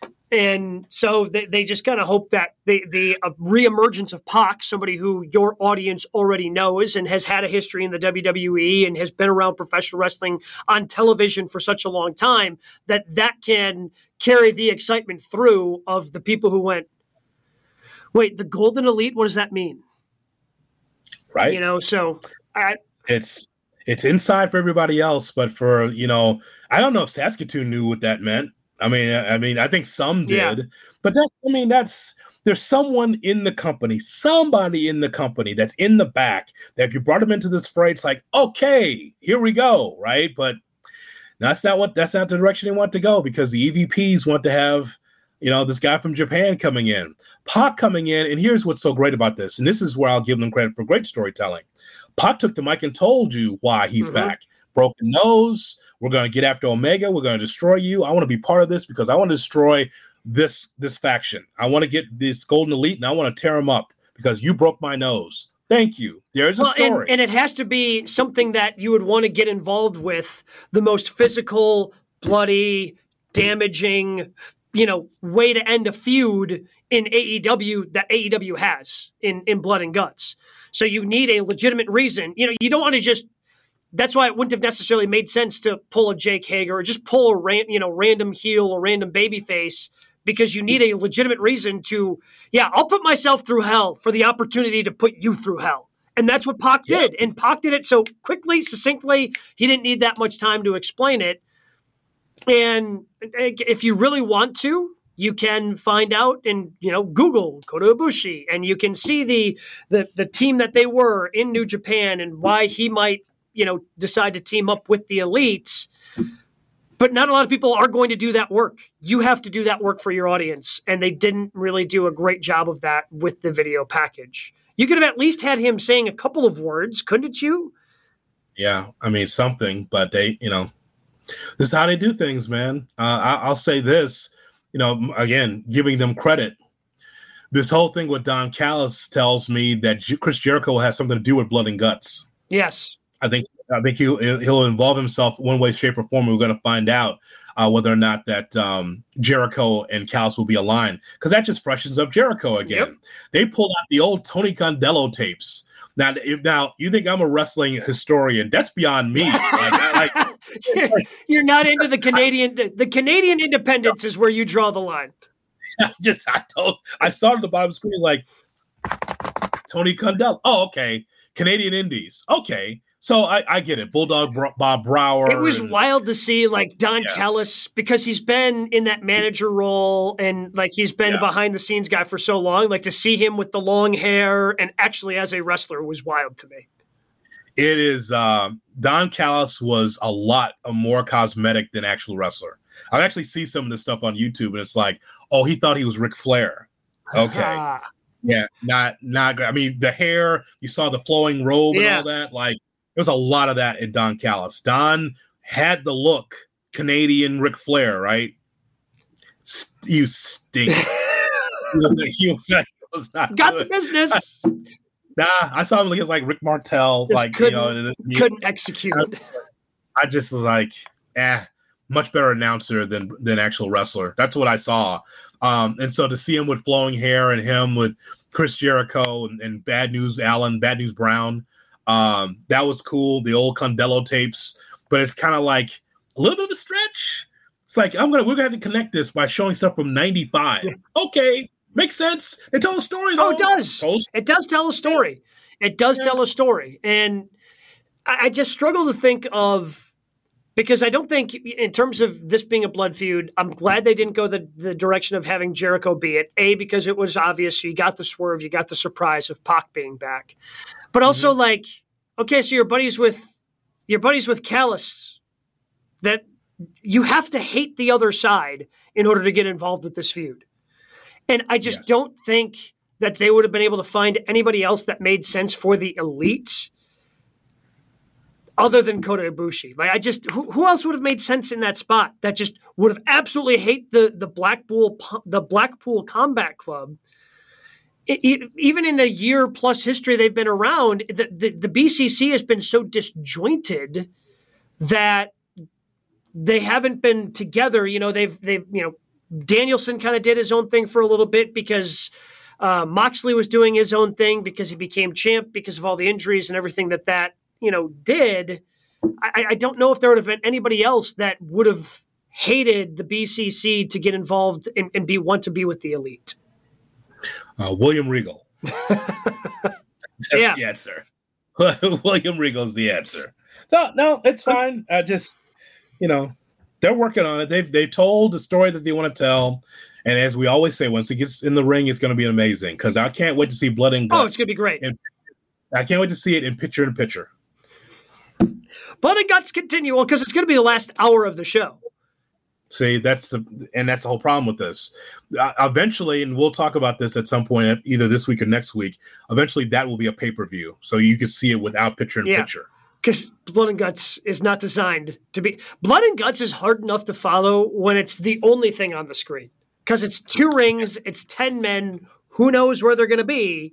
and so they, they just kind of hope that the the uh, reemergence of Pac, somebody who your audience already knows and has had a history in the W W E and has been around professional wrestling on television for such a long time, that that can carry the excitement through of the people who went, wait, the Golden Elite, what does that mean? Right. You know, so I, it's it's inside for everybody else, but for, you know, I don't know if Saskatoon knew what that meant. I mean, I, I mean, I think some did, yeah. but that's, I mean, that's, there's someone in the company, somebody in the company that's in the back that if you brought them into this fray, it's like, okay, here we go. Right. But that's not what, that's not the direction they want to go, because the E V Ps want to have, you know, this guy from Japan coming in, Pac coming in. And here's what's so great about this. And this is where I'll give them credit for great storytelling. Pac took the mic and told you why he's mm-hmm. back. Broken nose. We're going to get after Omega. We're going to destroy you. I want to be part of this because I want to destroy this, this faction. I want to get this Golden Elite and I want to tear them up because you broke my nose. Thank you. There's a well, story. And, and it has to be something that you would want to get involved with, the most physical, bloody, damaging, you know, way to end a feud in A E W that A E W has in, in Blood and Guts. So you need a legitimate reason. You know, you don't want to just, that's why it wouldn't have necessarily made sense to pull a Jake Hager or just pull a ran, you know, random heel or random babyface, because you need a legitimate reason to, yeah, I'll put myself through hell for the opportunity to put you through hell. And that's what Pac yeah. did. And Pac did it so quickly, succinctly. He didn't need that much time to explain it. And if you really want to, you can find out and, you know, Google Kota Ibushi, and you can see the, the the team that they were in New Japan and why he might, you know, decide to team up with the elites. But not a lot of people are going to do that work. You have to do that work for your audience. And they didn't really do a great job of that with the video package. You could have at least had him saying a couple of words, couldn't you? Yeah, I mean, something, but they, you know, this is how they do things, man. Uh, I, I'll say this, you know, again, giving them credit. This whole thing with Don Callis tells me that Chris Jericho has something to do with Blood and Guts. Yes. I think I think he'll, he'll involve himself one way, shape, or form. We're going to find out uh, whether or not that um, Jericho and Callis will be aligned, because that just freshens up Jericho again. Yep. They pulled out the old Tony Condello tapes. Now, if now you think I'm a wrestling historian, that's beyond me. Like, I, like, like, You're not into the Canadian. The Canadian independence is where you draw the line. I just I told I saw it at the bottom of the screen like Tony Condello. Oh, okay. Canadian Indies. Okay. So I, I get it. Bulldog Bob Brower. It was and, wild to see like Don yeah. Callis, because he's been in that manager role and like he's been yeah. behind the scenes guy for so long. Like to see him with the long hair and actually as a wrestler was wild to me. It is. Um, Don Callis was a lot more cosmetic than actual wrestler. I actually see some of this stuff on YouTube and it's like, oh, he thought he was Ric Flair. Okay. Yeah. Not, not good. I mean, the hair, you saw the flowing robe yeah. and all that. Like, there's a lot of that in Don Callis. Don had the look, Canadian Ric Flair, right? St- you stink. he was, he was, he was not got good. The business. Nah, I saw him like, like Rick Martel, just like you know, couldn't execute. I just was like, eh, much better announcer than than actual wrestler. That's what I saw. Um, and so to see him with flowing hair and him with Chris Jericho and, and Bad News Allen, Bad News Brown. Um, that was cool. The old Condello tapes, but it's kind of like, a little bit of a stretch. It's like I'm gonna we're gonna have to connect this by showing stuff from ninety-five. Yeah. Okay, makes sense. It tells a story though. Oh, it does. It does tell a story. It does yeah. tell a story, and I, I just struggle to think of. Because I don't think, in terms of this being a blood feud, I'm glad they didn't go the, the direction of having Jericho be it. A, because it was obvious. You got the swerve. You got the surprise of Pac being back. But also, mm-hmm. like, okay, so your buddies with your buddies with Callis, that you have to hate the other side in order to get involved with this feud. And I just yes. don't think that they would have been able to find anybody else that made sense for the Elite other than Kota Ibushi. Like, I just, who, who else would have made sense in that spot that just would have absolutely hate the, the Blackpool, the Blackpool Combat Club. It, it, even in the year plus history they've been around, the, the, the B C C has been so disjointed that they haven't been together. You know, they've, they've, you know, Danielson kind of did his own thing for a little bit because uh, Moxley was doing his own thing because he became champ because of all the injuries and everything that that, you know, did. I, I don't know if there would have been anybody else that would have hated the B C C to get involved and, and be want to be with the Elite. Uh, William Regal. That's yeah. the answer. William Regal is the answer. So no, it's fine. I just, you know, they're working on it. They've they told the story that they want to tell. And as we always say, once it gets in the ring, it's going to be amazing because I can't wait to see Blood and Guts. Oh, it's going to be great. And I can't wait to see it in picture in picture. Blood and Guts continue well because it's going to be the last hour of the show. See, that's the and that's the whole problem with this. Uh, eventually, and we'll talk about this at some point, either this week or next week. Eventually, that will be a pay per view, so you can see it without picture in yeah, picture. Because Blood and Guts is not designed to be. Blood and Guts is hard enough to follow when it's the only thing on the screen. Because it's two rings, it's ten men. Who knows where they're going to be?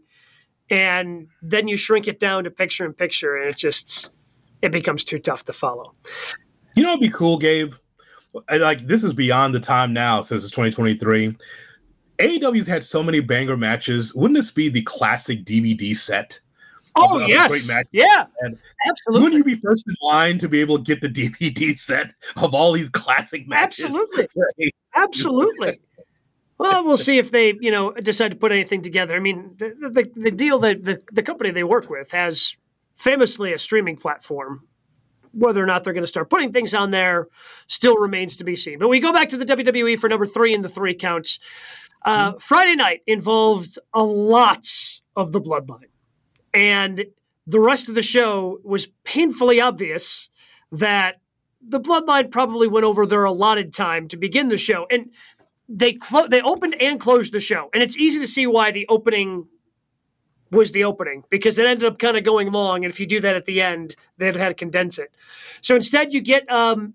And then you shrink it down to picture in picture, and it just it becomes too tough to follow. You know, it'd be cool, Gabe. Like, this is beyond the time now since it's twenty twenty-three. A E W's had so many banger matches. Wouldn't this be the classic D V D set? Oh, of, yes. Of great matches? Yeah, and absolutely. Wouldn't you be first in line to be able to get the D V D set of all these classic matches? Absolutely. Absolutely. Well, we'll see if they, you know, decide to put anything together. I mean, the the, the deal that the, the company they work with has famously a streaming platform. Whether or not they're going to start putting things on there still remains to be seen. But we go back to the W W E for number three in the three counts. Uh, mm-hmm. Friday night involved a lot of the Bloodline. And the rest of the show was painfully obvious that the Bloodline probably went over their allotted time to begin the show. And they clo- they opened and closed the show. And it's easy to see why the opening was the opening, because it ended up kind of going long. And if you do that at the end, they'd had to condense it. So instead you get um,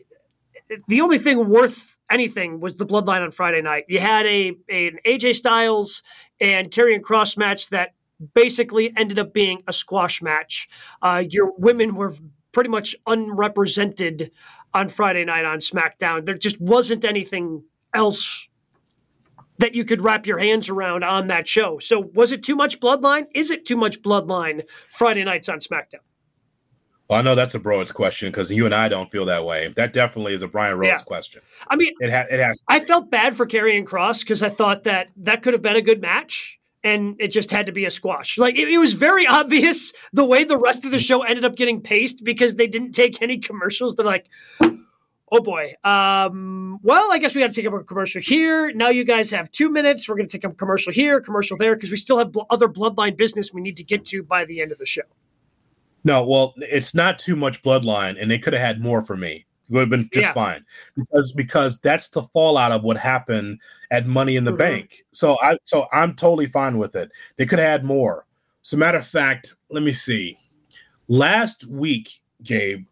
the only thing worth anything was the Bloodline on Friday night. You had a, a an A J Styles and Karrion Kross match that basically ended up being a squash match. Uh, your women were pretty much unrepresented on Friday night on SmackDown. There just wasn't anything else that you could wrap your hands around on that show. So was it too much Bloodline? Is it too much Bloodline Friday nights on SmackDown? Well, I know that's a Broads question because you and I don't feel that way. That definitely is a Brian Rhodes yeah. question. I mean, it, ha- it has. I felt bad for Karrion Kross because I thought that that could have been a good match. And it just had to be a squash. Like, it, it was very obvious the way the rest of the show ended up getting paced because they didn't take any commercials. They're like, oh boy. Um, well, I guess we got to take a commercial here. Now you guys have two minutes. We're going to take a commercial here, commercial there, because we still have bl- other Bloodline business we need to get to by the end of the show. No, well, it's not too much Bloodline, and they could have had more for me. It would have been just yeah. fine because because that's the fallout of what happened at Money in the mm-hmm. Bank. So I so I'm totally fine with it. They could have had more. So matter of fact, let me see. Last week, Gabe,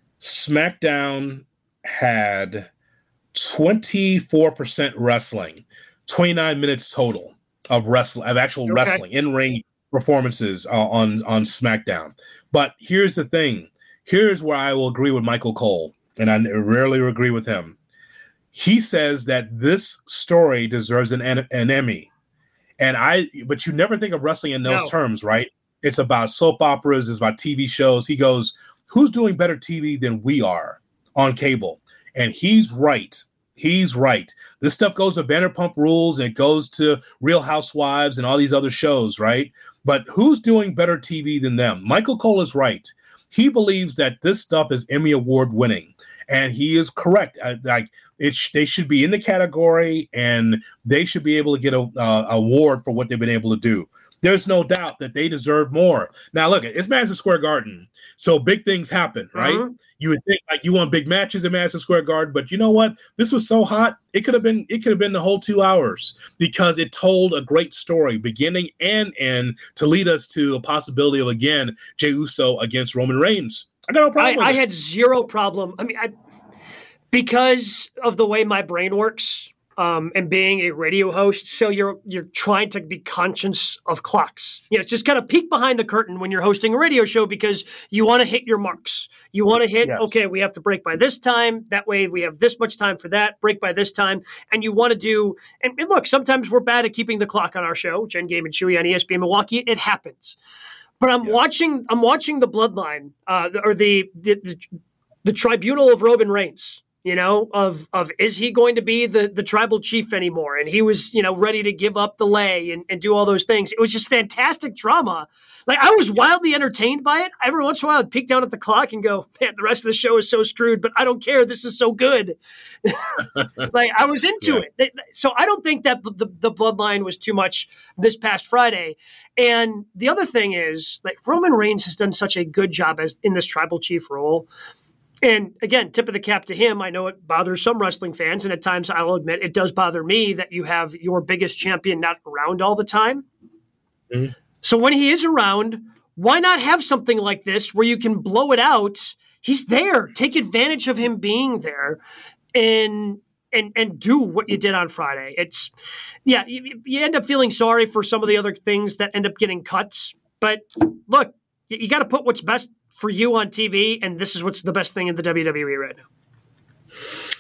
SmackDown had twenty-four percent wrestling, twenty-nine minutes total of wrestling of actual okay. wrestling in ring performances uh, on on SmackDown. But here's the thing. Here's where I will agree with Michael Cole. And I rarely agree with him. He says that this story deserves an, an Emmy. And I, but you never think of wrestling in those no. terms, right? It's about soap operas, it's about T V shows. He goes, who's doing better T V than we are? on cable. And he's right. He's right. This stuff goes to Vanderpump Rules and it goes to Real Housewives and all these other shows, right? But who's doing better T V than them? Michael Cole is right. He believes that this stuff is Emmy Award winning, and he is correct. I, like it, sh- they should be in the category, and they should be able to get a uh, award for what they've been able to do. There's no doubt that they deserve more. Now, look, it's Madison Square Garden, so big things happen, right? Mm-hmm. You would think like you want big matches at Madison Square Garden, but you know what? This was so hot, it could have been it could have been the whole two hours because it told a great story, beginning and end, to lead us to a possibility of again Jey Uso against Roman Reigns. I got no problem. I, with I it. had zero problem. I mean, I, because of the way my brain works. Um, and being a radio host, so you're you're trying to be conscious of clocks. You know, it's just kind of peek behind the curtain when you're hosting a radio show because you want to hit your marks. You want to hit, yes. okay, we have to break by this time. That way we have this much time for that, break by this time. And you want to do, and, and look, sometimes we're bad at keeping the clock on our show, Jen Game and Chewy on E S P N Milwaukee. It happens. But I'm yes. watching I'm watching the Bloodline, uh, or the the, the the Tribunal of Roman Reigns. You know, of of is he going to be the, the tribal chief anymore? And he was, you know, ready to give up the lay and, and do all those things. It was just fantastic drama. Like, I was wildly entertained by it. Every once in a while, I'd peek down at the clock and go, man, the rest of the show is so screwed, but I don't care. This is so good. Like, I was into yeah. it. So I don't think that the, the Bloodline was too much this past Friday. And the other thing is, like, Roman Reigns has done such a good job as in this tribal chief role. And again, tip of the cap to him. I know it bothers some wrestling fans, and at times I'll admit it does bother me that you have your biggest champion not around all the time. Mm-hmm. So when he is around, why not have something like this where you can blow it out? He's there. Take advantage of him being there and and and do what you did on Friday. It's, yeah, you, you end up feeling sorry for some of the other things that end up getting cuts. But look, you, you got to put what's best for you on T V, and this is what's the best thing in the W W E right now.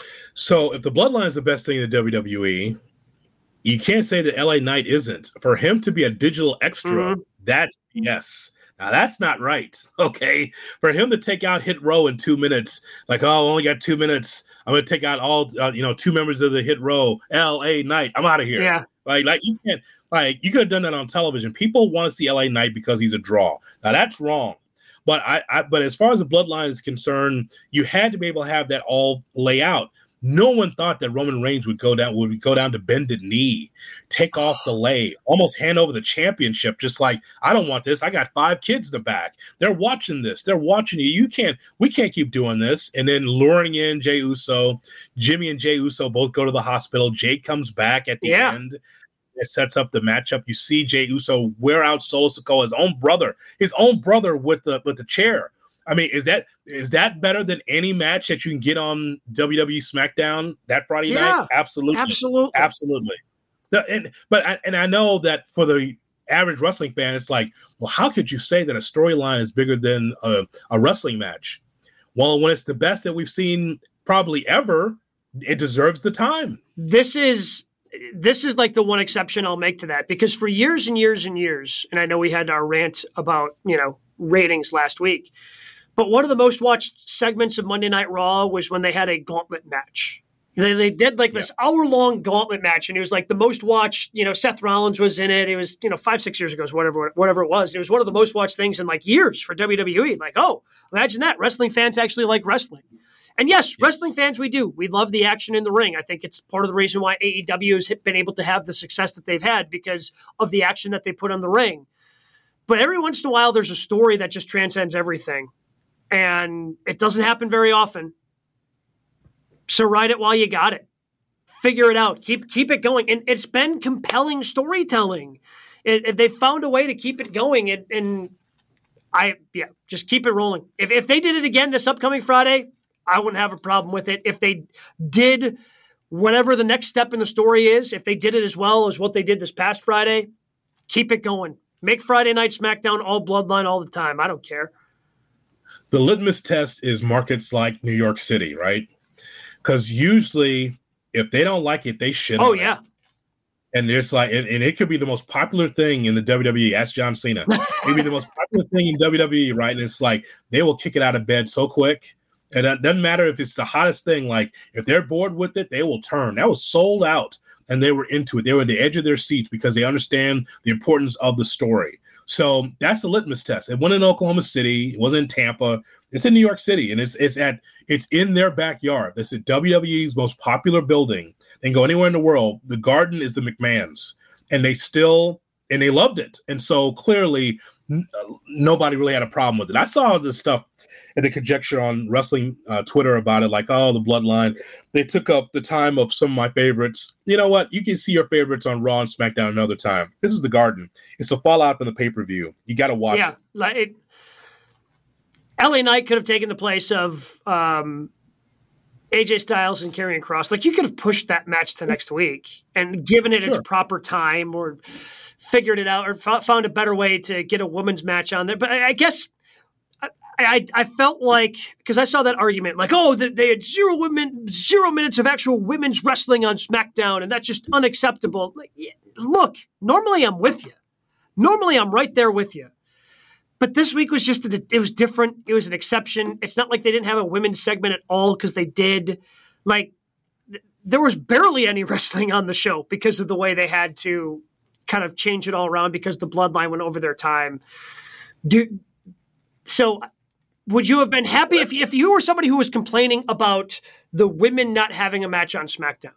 So if the Bloodline is the best thing in the W W E, you can't say that L A Knight isn't. For him to be a digital extra, mm-hmm. that's yes. Now, that's not right, okay? For him to take out Hit Row in two minutes, like, oh, I only got two minutes. I'm going to take out all, uh, you know, two members of the Hit Row, L A Knight. I'm out of here. Yeah. Like, like you can't, like, you could have done that on television. People want to see L A Knight because he's a draw. Now, that's wrong. But I, I, but as far as the Bloodline is concerned, you had to be able to have that all lay out. No one thought that Roman Reigns would go down would go down to bended knee, take off the lay, almost hand over the championship. Just like, I don't want this. I got five kids in the back. They're watching this. They're watching you. You can't. We can't keep doing this. And then luring in Jey Uso, Jimmy and Jey Uso both go to the hospital. Jey comes back at the yeah. end. It sets up the matchup. You see Jey Uso wear out Solo Sikoa, his own brother, his own brother with the with the chair. I mean, is that is that better than any match that you can get on W W E SmackDown that Friday yeah, night? Absolutely, absolutely, absolutely. The, and, but I, and I know that for the average wrestling fan, it's like, well, how could you say that a storyline is bigger than a, a wrestling match? Well, when it's the best that we've seen probably ever, it deserves the time. This is. This is like the one exception I'll make to that, because for years and years and years, and I know we had our rant about, you know, ratings last week, but one of the most watched segments of Monday Night Raw was when they had a gauntlet match. They, they did like this yeah. hour-long gauntlet match, and it was like the most watched, you know, Seth Rollins was in it. It was, you know, five, six years ago, whatever, whatever it was. It was one of the most watched things in like years for W W E. Like, oh, imagine that. Wrestling fans actually like wrestling. And yes, yes, wrestling fans, we do. We love the action in the ring. I think it's part of the reason why A E W has been able to have the success that they've had, because of the action that they put on the ring. But every once in a while, there's a story that just transcends everything. And it doesn't happen very often. So write it while you got it. Figure it out. Keep keep it going. And it's been compelling storytelling. It, it, they've found a way to keep it going. And, and I, yeah, just keep it rolling. If If they did it again this upcoming Friday, I wouldn't have a problem with it. If they did whatever the next step in the story is, if they did it as well as what they did this past Friday, keep it going. Make Friday Night SmackDown all Bloodline all the time. I don't care. The litmus test is markets like New York City, right? Because usually if they don't like it, they shit on Oh, it. yeah. And it's like, and, and it could be the most popular thing in the W W E. Ask John Cena. Maybe the most popular thing in W W E, right? And it's like they will kick it out of bed so quick. And it doesn't matter if it's the hottest thing. Like, if they're bored with it, they will turn. That was sold out, and they were into it. They were at the edge of their seats because they understand the importance of the story. So that's the litmus test. It went in Oklahoma City. It wasn't in Tampa. It's in New York City, and it's it's at it's in their backyard. This is W W E's most popular building. They can go anywhere in the world. The Garden is the McMahons, and they still and they loved it. And so clearly, n- nobody really had a problem with it. I saw this stuff and the conjecture on wrestling uh, Twitter about it, like, oh, the bloodline. They took up the time of some of my favorites. You know what? You can see your favorites on Raw and SmackDown another time. This is the Garden. It's a fallout from the pay-per-view. You got to watch yeah, it. Like it. L A Knight could have taken the place of um, A J Styles and Karrion Kross. Like, you could have pushed that match to next week and given it Sure. its proper time, or figured it out, or f- found a better way to get a women's match on there. But I, I guess I, I, I felt like, because I saw that argument, like, oh, they, they had zero women, zero minutes of actual women's wrestling on SmackDown, and that's just unacceptable. Like, yeah, look, normally I'm with you. Normally I'm right there with you. But this week was just, a, it was different. It was an exception. It's not like they didn't have a women's segment at all, because they did. Like, th- there was barely any wrestling on the show because of the way they had to kind of change it all around because the bloodline went over their time. Do, so would you have been happy if, if you were somebody who was complaining about the women not having a match on SmackDown?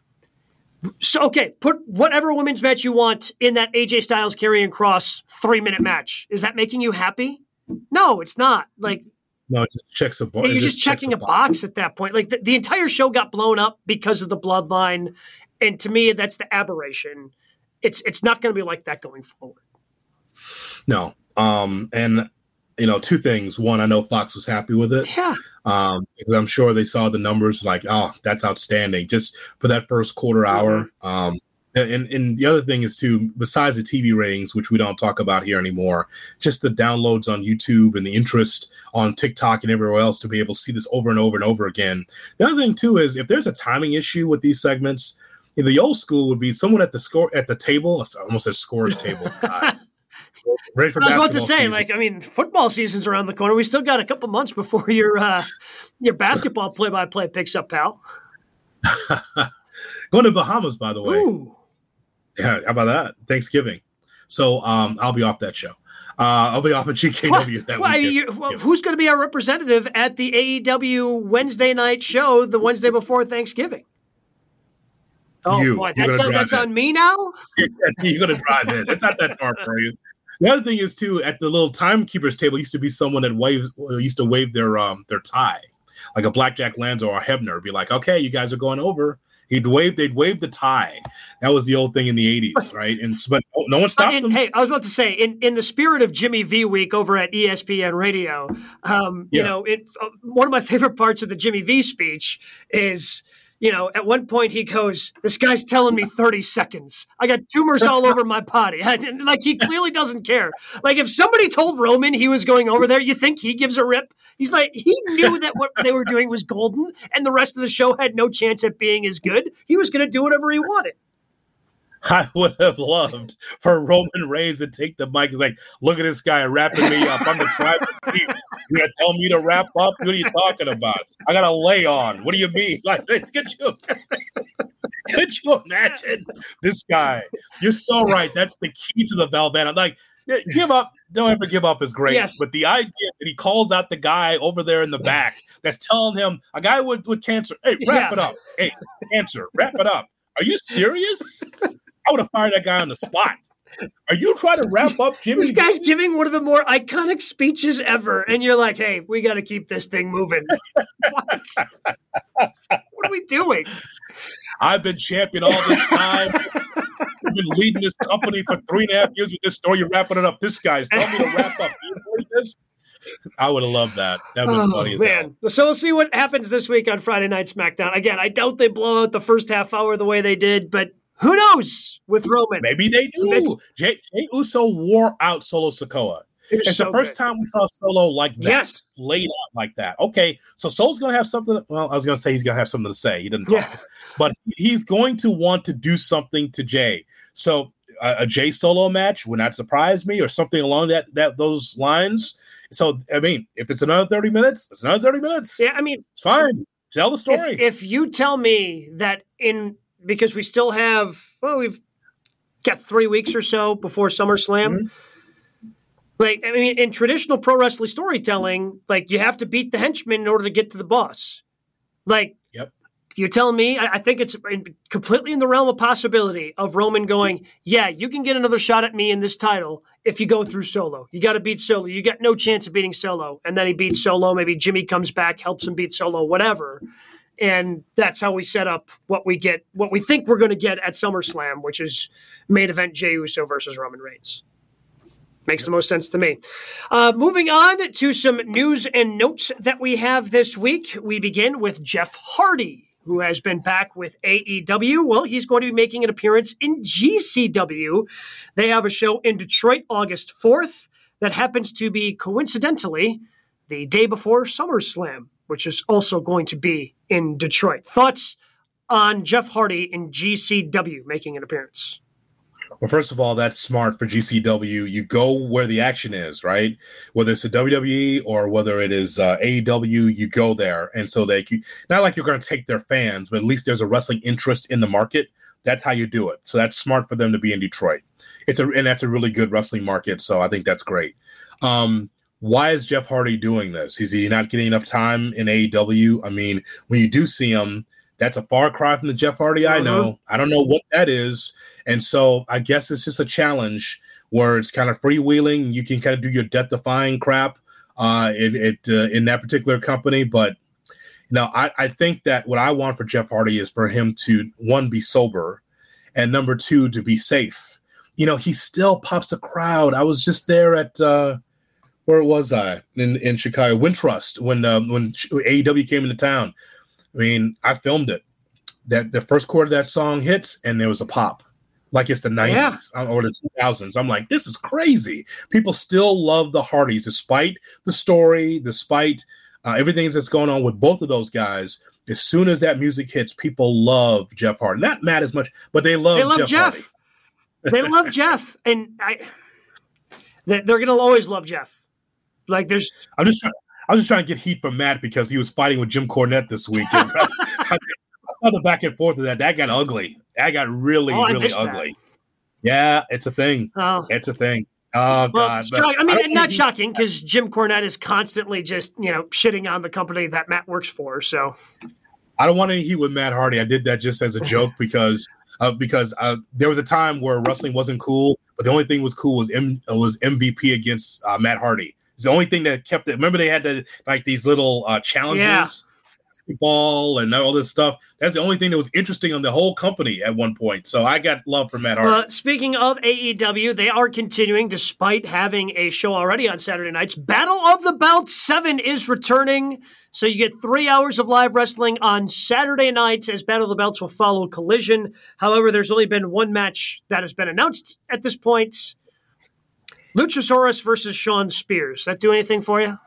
So, okay, put whatever women's match you want in that A J Styles, Karrion Kross three-minute match. Is that making you happy? No, it's not. Like, No, it just checks a box. you're just checking a box at that point. Like, the, the entire show got blown up because of the bloodline, and to me, that's the aberration. It's it's not going to be like that going forward. No, um, and you know, two things. One, I know Fox was happy with it. Yeah. Um, because I'm sure they saw the numbers, like, oh, that's outstanding, just for that first quarter hour. Mm-hmm. Um, and, and the other thing is, too, besides the T V ratings, which we don't talk about here anymore, just the downloads on YouTube and the interest on TikTok and everywhere else to be able to see this over and over and over again. The other thing, too, is if there's a timing issue with these segments, in the old school would be someone at the score at the table, I almost said scores table. Uh, ready for I was about to say, season. like, I mean, football season's around the corner. We still got a couple months before your uh, your basketball play-by-play picks up, pal. Going to Bahamas, by the way. Ooh. Yeah, how about that? Thanksgiving. So um, I'll be off that show. Uh, I'll be off at G K W what? that well, weekend. You, well, yeah. Who's going to be our representative at the A E W Wednesday night show the Wednesday before Thanksgiving? Oh, you. boy, You're that's, on, that's on me now? Yes, you're going to drive in. It's not that far for you. The other thing is, too, at the little timekeeper's table used to be someone that waves, used to wave their um their tie, like a Blackjack Lanza or a Hebner. Be like, okay, you guys are going over. He'd wave, they'd wave the tie. That was the old thing in the eighties, right? And but no one stopped and, them. Hey, I was about to say, in, in the spirit of Jimmy V Week over at E S P N Radio, um, yeah. you know, it, uh, one of my favorite parts of the Jimmy V speech is, you know, at one point he goes, "This guy's telling me thirty seconds. I got tumors all over my body." Like, he clearly doesn't care. Like, if somebody told Roman he was going over there, you think he gives a rip? He's like, he knew that what they were doing was golden, and the rest of the show had no chance at being as good. He was going to do whatever he wanted. I would have loved for Roman Reigns to take the mic. He's like, look at this guy wrapping me up. I'm the tribal chief. You're going to tell me to wrap up? What are you talking about? I got to lay on. What do you mean? Like, could you, could you imagine this guy? You're so right. That's the key to the Velvet. I'm like, give up. Don't ever give up is great. Yes. But the idea that he calls out the guy over there in the back that's telling him, a guy with, with cancer, hey, wrap yeah. it up. Hey, cancer, wrap it up. Are you serious? I would have fired that guy on the spot. Are you trying to wrap up Jimmy? This guy's giving one of the more iconic speeches ever, and you're like, hey, we got to keep this thing moving. What? What are we doing? I've been champion all this time. I've been leading this company for three and a half years with this story. You're wrapping it up. This guy's telling me to wrap up. You heard this? I would have loved that. That would have been oh, funny as man. hell. So we'll see what happens this week on Friday Night SmackDown. Again, I doubt they blow out the first half hour the way they did, but who knows with Roman? Maybe they do. Jay, Jay Uso wore out Solo Sikoa. It's so the first good. time we saw Solo like that, yes. laid out like that. Okay, so Solo's going to have something. Well, I was going to say he's going to have something to say. He didn't talk. Yeah. But he's going to want to do something to Jay. So uh, a Jay Solo match would not surprise me, or something along that that those lines. So, I mean, if it's another thirty minutes, it's another thirty minutes. Yeah, I mean, it's fine. Tell the story. If, if you tell me that in, because we still have, well, we've got three weeks or so before SummerSlam. Mm-hmm. Like, I mean, in traditional pro wrestling storytelling, like, you have to beat the henchman in order to get to the boss. Like, yep. You're telling me, I, I think it's in, completely in the realm of possibility of Roman going, yeah, you can get another shot at me in this title if you go through Solo. You got to beat Solo. You got no chance of beating Solo. And then he beats Solo. Maybe Jimmy comes back, helps him beat Solo, whatever. And that's how we set up what we get, what we think we're going to get at SummerSlam, which is main event Jey Uso versus Roman Reigns. Makes the most sense to me. Uh, moving on to some news and notes that we have this week. We begin with Jeff Hardy, who has been back with A E W. Well, he's going to be making an appearance in G C W. They have a show in Detroit August fourth that happens to be, coincidentally, the day before SummerSlam, which is also going to be in Detroit. Thoughts on Jeff Hardy in G C W making an appearance? Well, first of all, that's smart for G C W. You go where the action is, right? Whether it's the W W E or whether it is uh, A E W, you go there. And so they not like you're going to take their fans, but at least there's a wrestling interest in the market. That's how you do it. So that's smart for them to be in Detroit. It's a and that's a really good wrestling market. So I think that's great. Um, why is Jeff Hardy doing this? Is he not getting enough time in A E W? I mean, when you do see him, that's a far cry from the Jeff Hardy I know. I don't know what that is. And so I guess it's just a challenge where it's kind of freewheeling. You can kind of do your death-defying crap uh, in, it, uh, in that particular company. But, you know, I, I think that what I want for Jeff Hardy is for him to, one, be sober, and number two, to be safe. You know, he still pops a crowd. I was just there at, uh, where was I? In, in Chicago, Wintrust, when, uh, when A E W came into town. I mean, I filmed it. That the first quarter of that song hits, and there was a pop. Like it's the nineties yeah. or the two thousands. I'm like, this is crazy. People still love the Hardys, despite the story, despite uh, everything that's going on with both of those guys. As soon as that music hits, people love Jeff Hardy. Not Matt as much, but they love, they love Jeff, Jeff. Hardy. They love Jeff, and I. They're going to always love Jeff. Like there's. I'm just trying. I was just trying to get heat from Matt because he was fighting with Jim Cornette this week. I, I saw the back and forth of that. That got ugly. That got really, oh, really ugly. That. Yeah, it's a thing. Oh. It's a thing. Oh, well, God. But I mean, I not shocking because Jim Cornette is constantly just, you know, shitting on the company that Matt works for. So I don't want any heat with Matt Hardy. I did that just as a joke because uh, because uh, there was a time where wrestling wasn't cool, but the only thing was cool was M- was M V P against uh, Matt Hardy. It's the only thing that kept it. Remember, they had the like these little uh, challenges, yeah. basketball, and all this stuff. That's the only thing that was interesting on the whole company at one point. So I got love for Matt Hardy. Well, speaking of A E W, they are continuing despite having a show already on Saturday nights. Battle of the Belt seven is returning. So you get three hours of live wrestling on Saturday nights as Battle of the Belts will follow Collision. However, there's only been one match that has been announced at this point. Luchasaurus versus Shawn Spears. Does that do anything for you?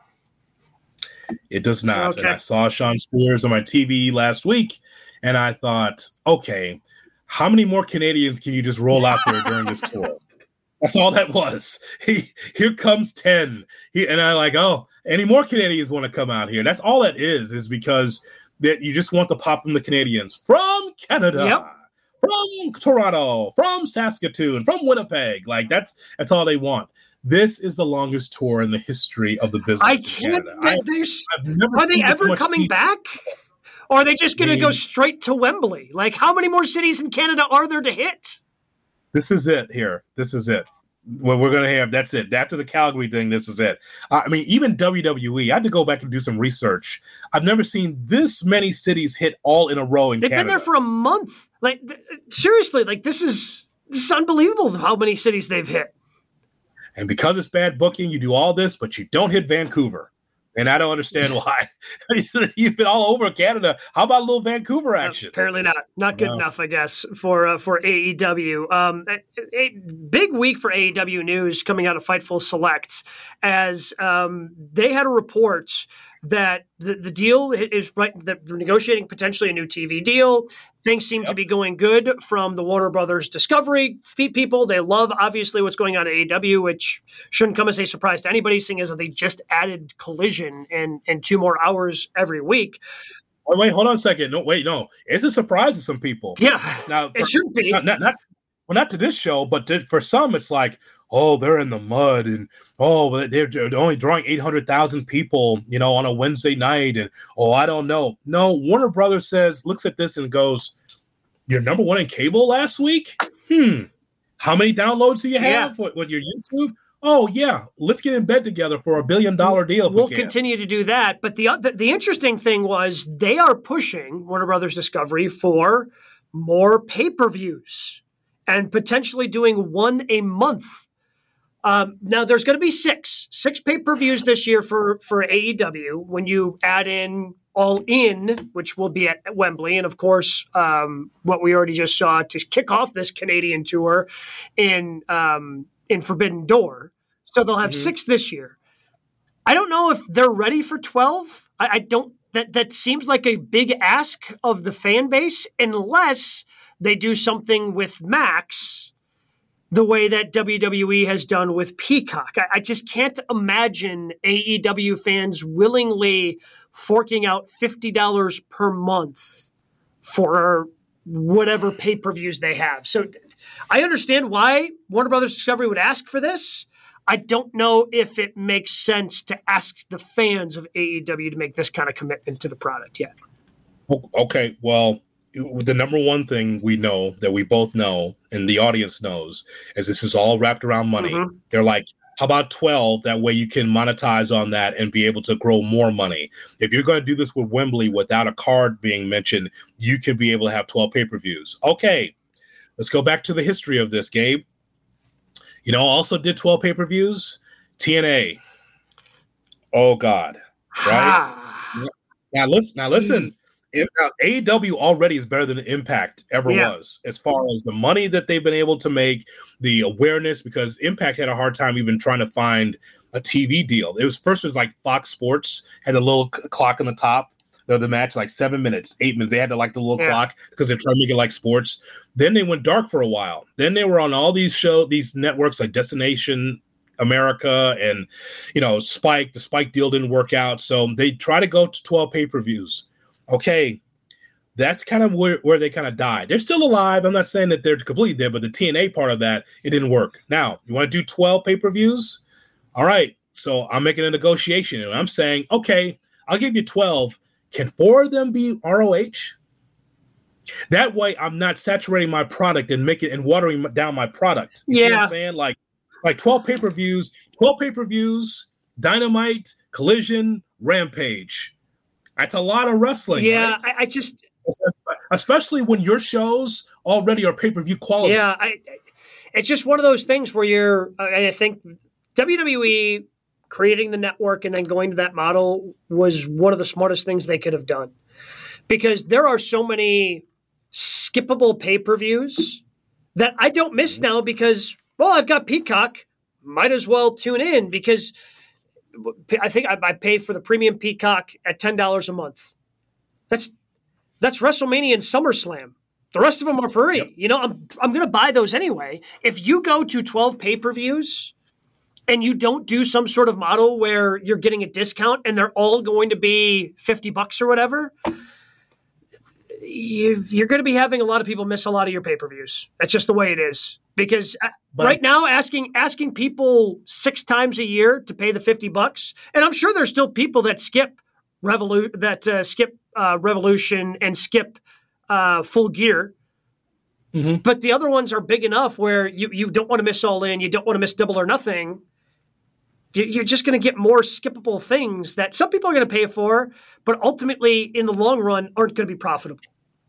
It does not. Okay. And I saw Shawn Spears on my T V last week, and I thought, okay, how many more Canadians can you just roll out there during this tour? That's all that was. He, here comes ten. He, and I like, oh, any more Canadians want to come out here? That's all that is, is because that you just want to pop from the Canadians from Canada. Yep. From Toronto, from Saskatoon, from Winnipeg. Like, that's that's all they want. This is the longest tour in the history of the business I in can't, Canada. I, I've never are they ever coming T V. Back? Or are they just going to go straight to Wembley? Like, how many more cities in Canada are there to hit? This is it here. This is it. What we're going to have, that's it. After the Calgary thing, this is it. Uh, I mean, even W W E, I had to go back and do some research. I've never seen this many cities hit all in a row in They've Canada. They've been there for a month. Like, th- seriously, like, this is this is unbelievable how many cities they've hit. And because it's bad booking, you do all this, but you don't hit Vancouver. And I don't understand why. You've been all over Canada. How about a little Vancouver action? Uh, apparently not. Not good no. enough, I guess, for uh, for A E W. Um, a, a big week for A E W news coming out of Fightful Select, as um, they had a report that the, the deal is right, that they're negotiating potentially a new T V deal. Things seem yep. to be going good from the Warner Brothers Discovery people. They love, obviously, what's going on at A E W, which shouldn't come as a surprise to anybody, seeing as they just added Collision and, and two more hours every week. Oh, wait, hold on a second. No, wait, no. It's a surprise to some people. Yeah, now it should be. Not, not, not, well, not to this show, but to, for some, it's like, oh, they're in the mud, and oh, they're, they're only drawing eight hundred thousand people, you know, on a Wednesday night, and oh, I don't know. No, Warner Brothers says, looks at this and goes, "You're number one in cable last week? Hmm. How many downloads do you have yeah. with, with your YouTube? Oh yeah, let's get in bed together for a billion dollar deal. We'll we continue to do that." But the, the the interesting thing was they are pushing Warner Brothers Discovery for more pay-per-views and potentially doing one a month. Um, now, there's going to be six, six pay-per-views this year for, for A E W when you add in All In, which will be at Wembley, and, of course, um, what we already just saw to kick off this Canadian tour in um, in Forbidden Door. So they'll have mm-hmm. six this year. I don't know if they're ready for twelve. I, I don't. That that seems like a big ask of the fan base, unless they do something with Max the way that W W E has done with Peacock. I, I just can't imagine A E W fans willingly forking out fifty dollars per month for whatever pay-per-views they have. So I understand why Warner Brothers Discovery would ask for this. I don't know if it makes sense to ask the fans of A E W to make this kind of commitment to the product yet. Okay, well, the number one thing we know that we both know and the audience knows is this is all wrapped around money. Mm-hmm. They're like, how about twelve? That way you can monetize on that and be able to grow more money. If you're going to do this with Wembley without a card being mentioned, you can be able to have twelve pay-per-views. Okay, let's go back to the history of this, Gabe. You know, also did twelve pay-per-views. T N A. Oh, God. Right? now, listen. Now, listen. It, now, A E W already is better than Impact ever yeah. was as far as the money that they've been able to make, the awareness, because Impact had a hard time even trying to find a T V deal. It was first it was like Fox Sports had a little c- clock on the top of the match, like seven minutes, eight minutes. They had to like the little yeah. clock because they're trying to make it like sports. Then they went dark for a while. Then they were on all these show, these networks like Destination America and, you know, Spike. The Spike deal didn't work out. So they try to go to twelve pay-per-views. Okay, that's kind of where, where they kind of died. They're still alive. I'm not saying that they're completely dead, but the T N A part of that, it didn't work. Now, you want to do twelve pay-per-views? All right, so I'm making a negotiation, and I'm saying, okay, I'll give you twelve. Can four of them be R O H? That way, I'm not saturating my product and making and watering down my product. You yeah. see what I'm saying? Like, like twelve pay-per-views, twelve pay-per-views, Dynamite, Collision, Rampage. That's a lot of wrestling. Yeah, right? I, I just, especially when your shows already are pay-per-view quality. Yeah, I, it's just one of those things where you're. I think W W E creating the network and then going to that model was one of the smartest things they could have done, because there are so many skippable pay-per-views that I don't miss now because, well, I've got Peacock. Might as well tune in because I think I, I pay for the premium Peacock at ten dollars a month. That's that's WrestleMania and SummerSlam. The rest of them are free. Yep. You know, I'm I'm going to buy those anyway. If you go to twelve pay-per-views and you don't do some sort of model where you're getting a discount and they're all going to be fifty bucks or whatever, you, you're going to be having a lot of people miss a lot of your pay-per-views. That's just the way it is. Because but, right now, asking asking people six times a year to pay the fifty bucks, and I'm sure there's still people that skip Revolu- that uh, skip uh, Revolution and skip uh, Full Gear, mm-hmm. but the other ones are big enough where you, you don't want to miss All In, you don't want to miss Double or Nothing. You're just going to get more skippable things that some people are going to pay for, but ultimately, in the long run, aren't going to be profitable.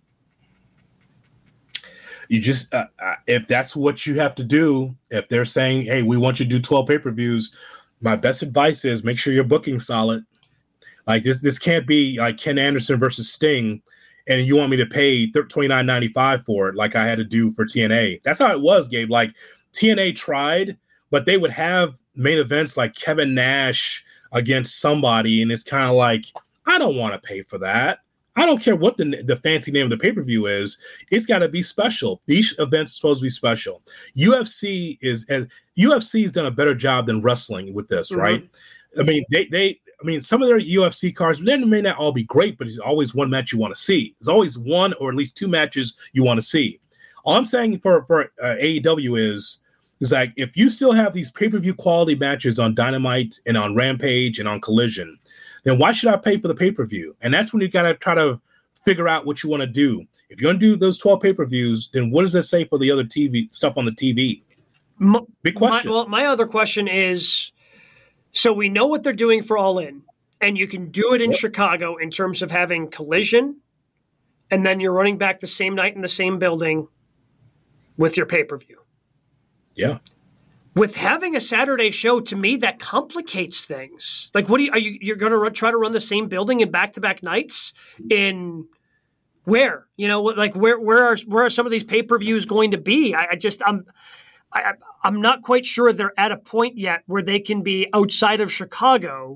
You just, uh, uh, if that's what you have to do, if they're saying, hey, we want you to do twelve pay-per-views, my best advice is make sure your booking's solid. Like this, this can't be like Ken Anderson versus Sting, and you want me to pay twenty-nine ninety-five for it like I had to do for T N A. That's how it was, Gabe. Like T N A tried, but they would have main events like Kevin Nash, against somebody, and it's kind of like, I don't want to pay for that. I don't care what the the fancy name of the pay-per-view is. It's got to be special. These events are supposed to be special. U F C is and U F C has done a better job than wrestling with this, mm-hmm. right? I mean, they they I mean, some of their U F C cards, they may not all be great, but there's always one match you want to see. There's always one or at least two matches you want to see. All I'm saying for for uh, A E W is is like, if you still have these pay-per-view quality matches on Dynamite and on Rampage and on Collision, then why should I pay for the pay-per-view? And that's when you got to try to figure out what you want to do. If you're going to do those twelve pay-per-views, then what does that say for the other T V stuff on the T V? My, Big question. My, well, my other question is, so we know what they're doing for All In, and you can do it in yep. Chicago in terms of having Collision, and then you're running back the same night in the same building with your pay-per-view. Yeah. With having a Saturday show, to me, that complicates things. Like, what do you, are you, you're going to try to run the same building in back-to-back nights in where, you know, like where, where are, where are some of these pay-per-views going to be? I, I just, I'm, I, I'm not quite sure they're at a point yet where they can be outside of Chicago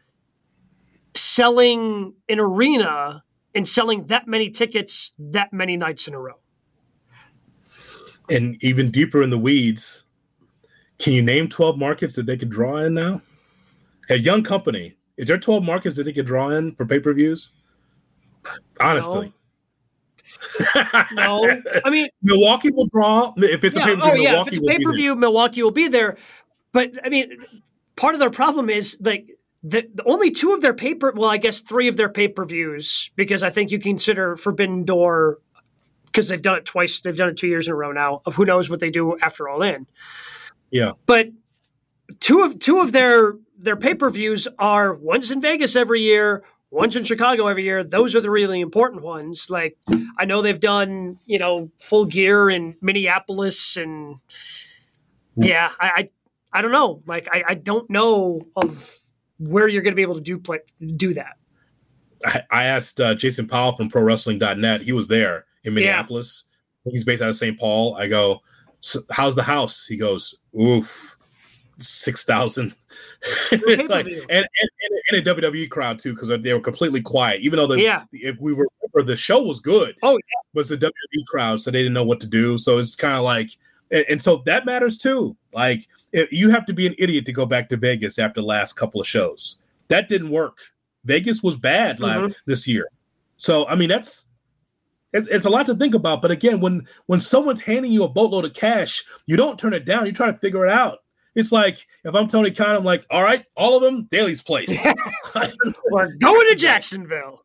selling an arena and selling that many tickets that many nights in a row. And even deeper in the weeds, can you name twelve markets that they could draw in now? A young company, is there twelve markets that they could draw in for pay-per-views? Honestly. No. no. I mean, Milwaukee will draw. If it's yeah, a pay-per-view, oh, yeah, Milwaukee if it's a will pay-per-view, Milwaukee will be there. But, I mean, part of their problem is, like, the, the only two of their paper, well, I guess three of their pay-per-views, because I think you consider Forbidden Door, because they've done it twice. They've done it two years in a row now. Who knows what they do after All In. Yeah. But two of two of their their pay-per-views are one's in Vegas every year, one's in Chicago every year. Those are the really important ones. Like, I know they've done, you know, Full Gear in Minneapolis, and yeah, I I, I don't know. Like, I, I don't know of where you're going to be able to do play do that. I, I asked uh, Jason Powell from Pro Wrestling dot net. He was there in Minneapolis. Yeah. He's based out of Saint Paul. I go, so how's the house? He goes, oof, six thousand. It's like, and, and, and a W W E crowd too, because they were completely quiet, even though the, yeah. if we were, the show was good. Oh, yeah. But it's a W W E crowd, so they didn't know what to do. So it's kind of like, and, and so that matters too. Like, it, you have to be an idiot to go back to Vegas after the last couple of shows. That didn't work. Vegas was bad last mm-hmm. this year. So, I mean, that's, It's, it's a lot to think about, but again, when when someone's handing you a boatload of cash, you don't turn it down. You try to figure it out. It's like, if I'm Tony Khan, I'm like, all right, all of them, Daly's Place. We're going to Jacksonville.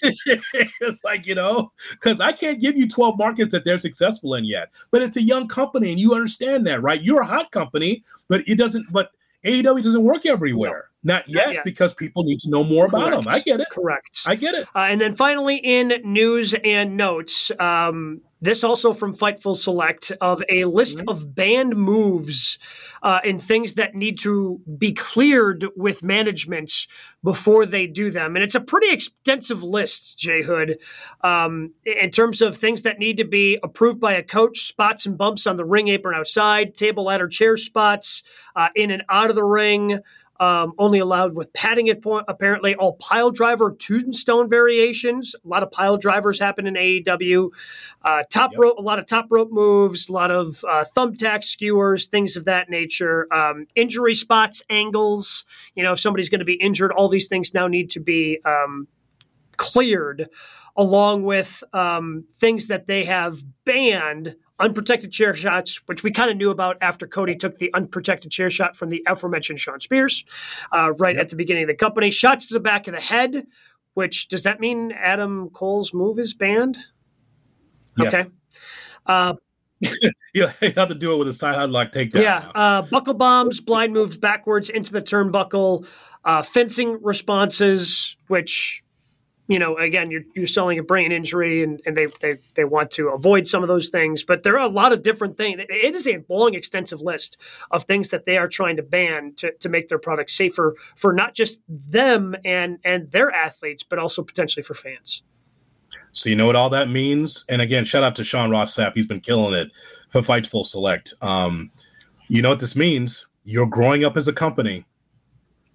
It's like, you know, because I can't give you twelve markets that they're successful in yet. But it's a young company, and you understand that, right? You're a hot company, but it doesn't. But A E W doesn't work everywhere. Not yet, Not yet, because people need to know more about Correct. them. I get it. Correct. I get it. Uh, and then finally, in news and notes, um, this also from Fightful Select, of a list mm-hmm. of banned moves uh, and things that need to be cleared with management before they do them. And it's a pretty extensive list, Jay Hood, um, in terms of things that need to be approved by a coach: spots and bumps on the ring apron outside, table, ladder, chair spots, uh, in and out of the ring. Um, only allowed with padding at point, apparently. All pile driver tombstone variations. A lot of pile drivers happen in A E W. Uh, top yep. rope, a lot of top rope moves, a lot of uh, thumbtack skewers, things of that nature. Um, injury spots, angles. You know, if somebody's going to be injured, all these things now need to be um, cleared, along with um, things that they have banned. Unprotected chair shots, which we kind of knew about after Cody took the unprotected chair shot from the aforementioned Shawn Spears uh, right yep. at the beginning of the company. Shots to the back of the head, which, does that mean Adam Cole's move is banned? Yes. Okay. Uh, you have to do it with a side headlock takedown. Yeah. Uh, buckle bombs, blind moves backwards into the turnbuckle, uh, fencing responses, which... You know, again, you're you're selling a brain injury, and, and they, they they want to avoid some of those things. But there are a lot of different things. It is a long, extensive list of things that they are trying to ban to, to make their product safer for not just them and, and their athletes, but also potentially for fans. So you know what all that means? And again, shout out to Sean Ross Sapp. He's been killing it for Fightful Select. Um, you know what this means? You're growing up as a company.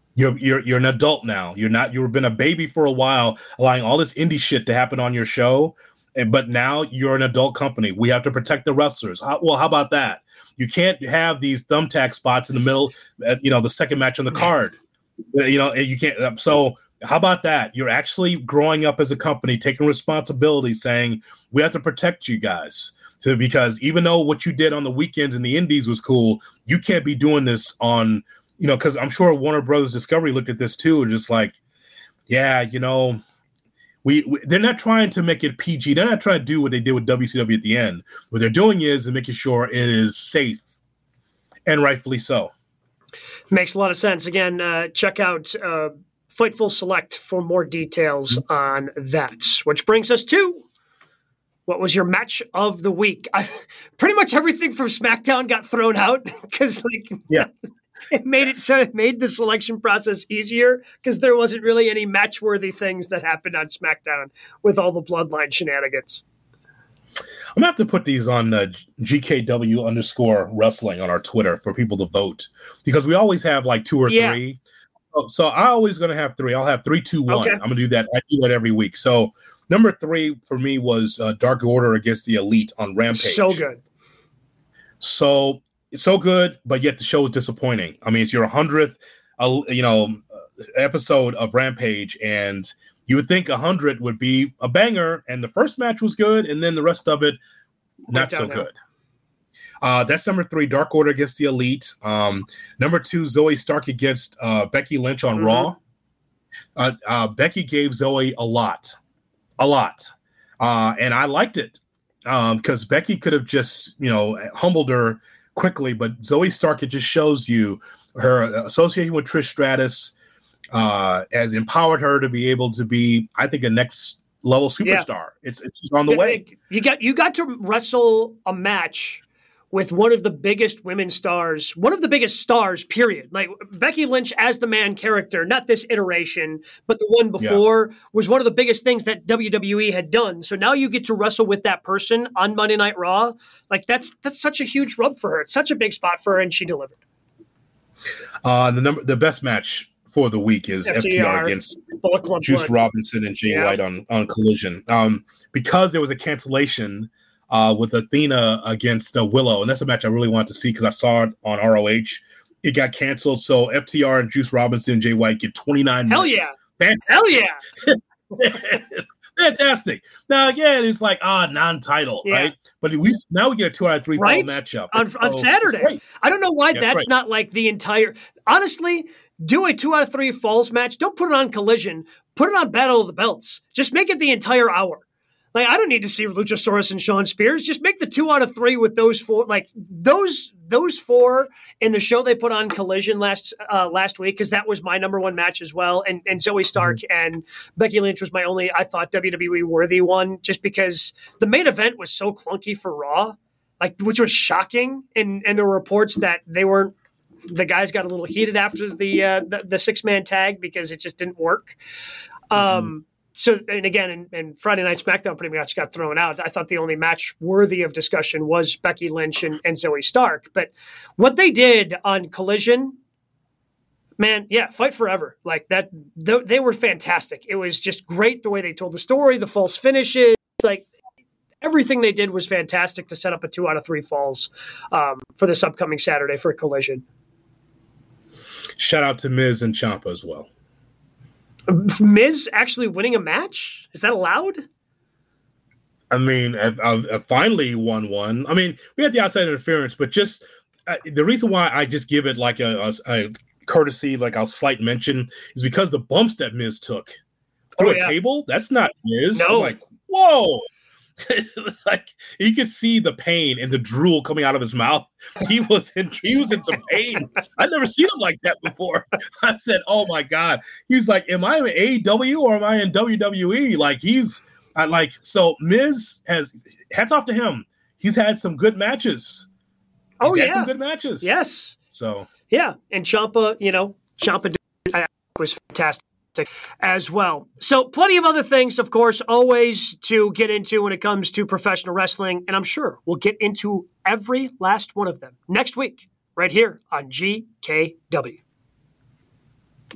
You're you're you're an adult now. You're not. You've been a baby for a while, allowing all this indie shit to happen on your show, and but now you're an adult company. We have to protect the wrestlers. How, well, how about that? You can't have these thumbtack spots in the middle. Uh, you know, the second match on the card. You know, and you can't. So how about that? You're actually growing up as a company, taking responsibility, saying we have to protect you guys. So, because even though what you did on the weekends in the indies was cool, you can't be doing this on. You know, because I'm sure Warner Brothers Discovery looked at this too and just like, yeah, you know, we, we they're not trying to make it P G. They're not trying to do what they did with W C W at the end. What they're doing is they're making sure it is safe, and rightfully so. Makes a lot of sense. Again, uh, check out uh, Fightful Select for more details mm-hmm. on that. Which brings us to what was your match of the week? I, pretty much everything from SmackDown got thrown out because, like, yeah. It made it so it made the selection process easier because there wasn't really any match-worthy things that happened on SmackDown with all the Bloodline shenanigans. I'm gonna have to put these on uh, G K W underscore wrestling on our Twitter for people to vote because we always have like two or yeah. three. So, so I'm always gonna have three. I'll have three, two, one. Okay. I'm gonna do that. I do that every week. So number three for me was uh, Dark Order against the Elite on Rampage. So good. So. It's so good, but yet the show is disappointing. I mean, it's your hundredth, uh, you know, episode of Rampage, and you would think a hundred would be a banger. And the first match was good, and then the rest of it not so good. Uh, that's number three, Dark Order against the Elite. Um, number two, Zoe Stark against uh, Becky Lynch on mm-hmm. Raw. Uh, uh, Becky gave Zoe a lot, a lot, uh, and I liked it because um, Becky could have just, you know, humbled her quickly, but Zoe Stark, it just shows you her association with Trish Stratus uh, has empowered her to be able to be, I think, a next level superstar. Yeah. It's it's on the way. You got you got to wrestle a match with one of the biggest women stars, one of the biggest stars, period. Like Becky Lynch as the man character, not this iteration, but the one before yeah. was one of the biggest things that W W E had done. So now you get to wrestle with that person on Monday Night Raw. Like that's that's such a huge rub for her. It's such a big spot for her, and she delivered. Uh, the number, the best match for the week is F T R, F T R against Juice Blood. Robinson and Jay yeah. White on, on Collision. Um, because there was a cancellation Uh, with Athena against uh, Willow. And that's a match I really wanted to see because I saw it on R O H. It got canceled. So F T R and Juice Robinson and Jay White get twenty-nine Hell minutes. yeah. Fantastic. Hell yeah. Fantastic. Now, again, it's like, ah, non-title, yeah. right? But we now we get a two out of three right? ball matchup. On, on so Saturday. I don't know why that's, that's right. not like the entire – honestly, do a two out of three falls match. Don't put it on Collision. Put it on Battle of the Belts. Just make it the entire hour. Like, I don't need to see Luchasaurus and Shawn Spears. Just make the two out of three with those four. Like, those those four in the show they put on Collision last uh, last week, because that was my number one match as well. And and Zoe Stark mm-hmm. and Becky Lynch was my only, I thought, W W E-worthy one, just because the main event was so clunky for Raw, like, which was shocking. And, and there were reports that they weren't, the guys got a little heated after the, uh, the, the six-man tag because it just didn't work. Mm-hmm. Um So, and again, and, and Friday Night SmackDown pretty much got thrown out. I thought the only match worthy of discussion was Becky Lynch and, and Zoe Stark. But what they did on Collision, man, yeah, Fight Forever. Like that, th- they were fantastic. It was just great the way they told the story, the false finishes, like everything they did was fantastic to set up a two out of three falls um, for this upcoming Saturday for Collision. Shout out to Miz and Ciampa as well. Miz actually winning a match? Is that allowed? I mean, I, I, I finally won one. I mean, we had the outside interference, but just uh, the reason why I just give it like a, a, a courtesy, like a slight mention, is because the bumps that Miz took through oh, yeah. a table, that's not Miz. No. I'm like, whoa. It's like you could see the pain and the drool coming out of his mouth. He was in he was in some pain. I'd never seen him like that before. I said, "Oh my god!" He was like, "Am I in A E W or am I in W W E?" Like he's I like so. Miz has hats off to him. He's had some good matches. He's oh had yeah, some good matches. Yes. So yeah, and Ciampa, you know, Ciampa was fantastic as well. So plenty of other things, of course, always to get into when it comes to professional wrestling. And I'm sure we'll get into every last one of them next week, right here on G K W.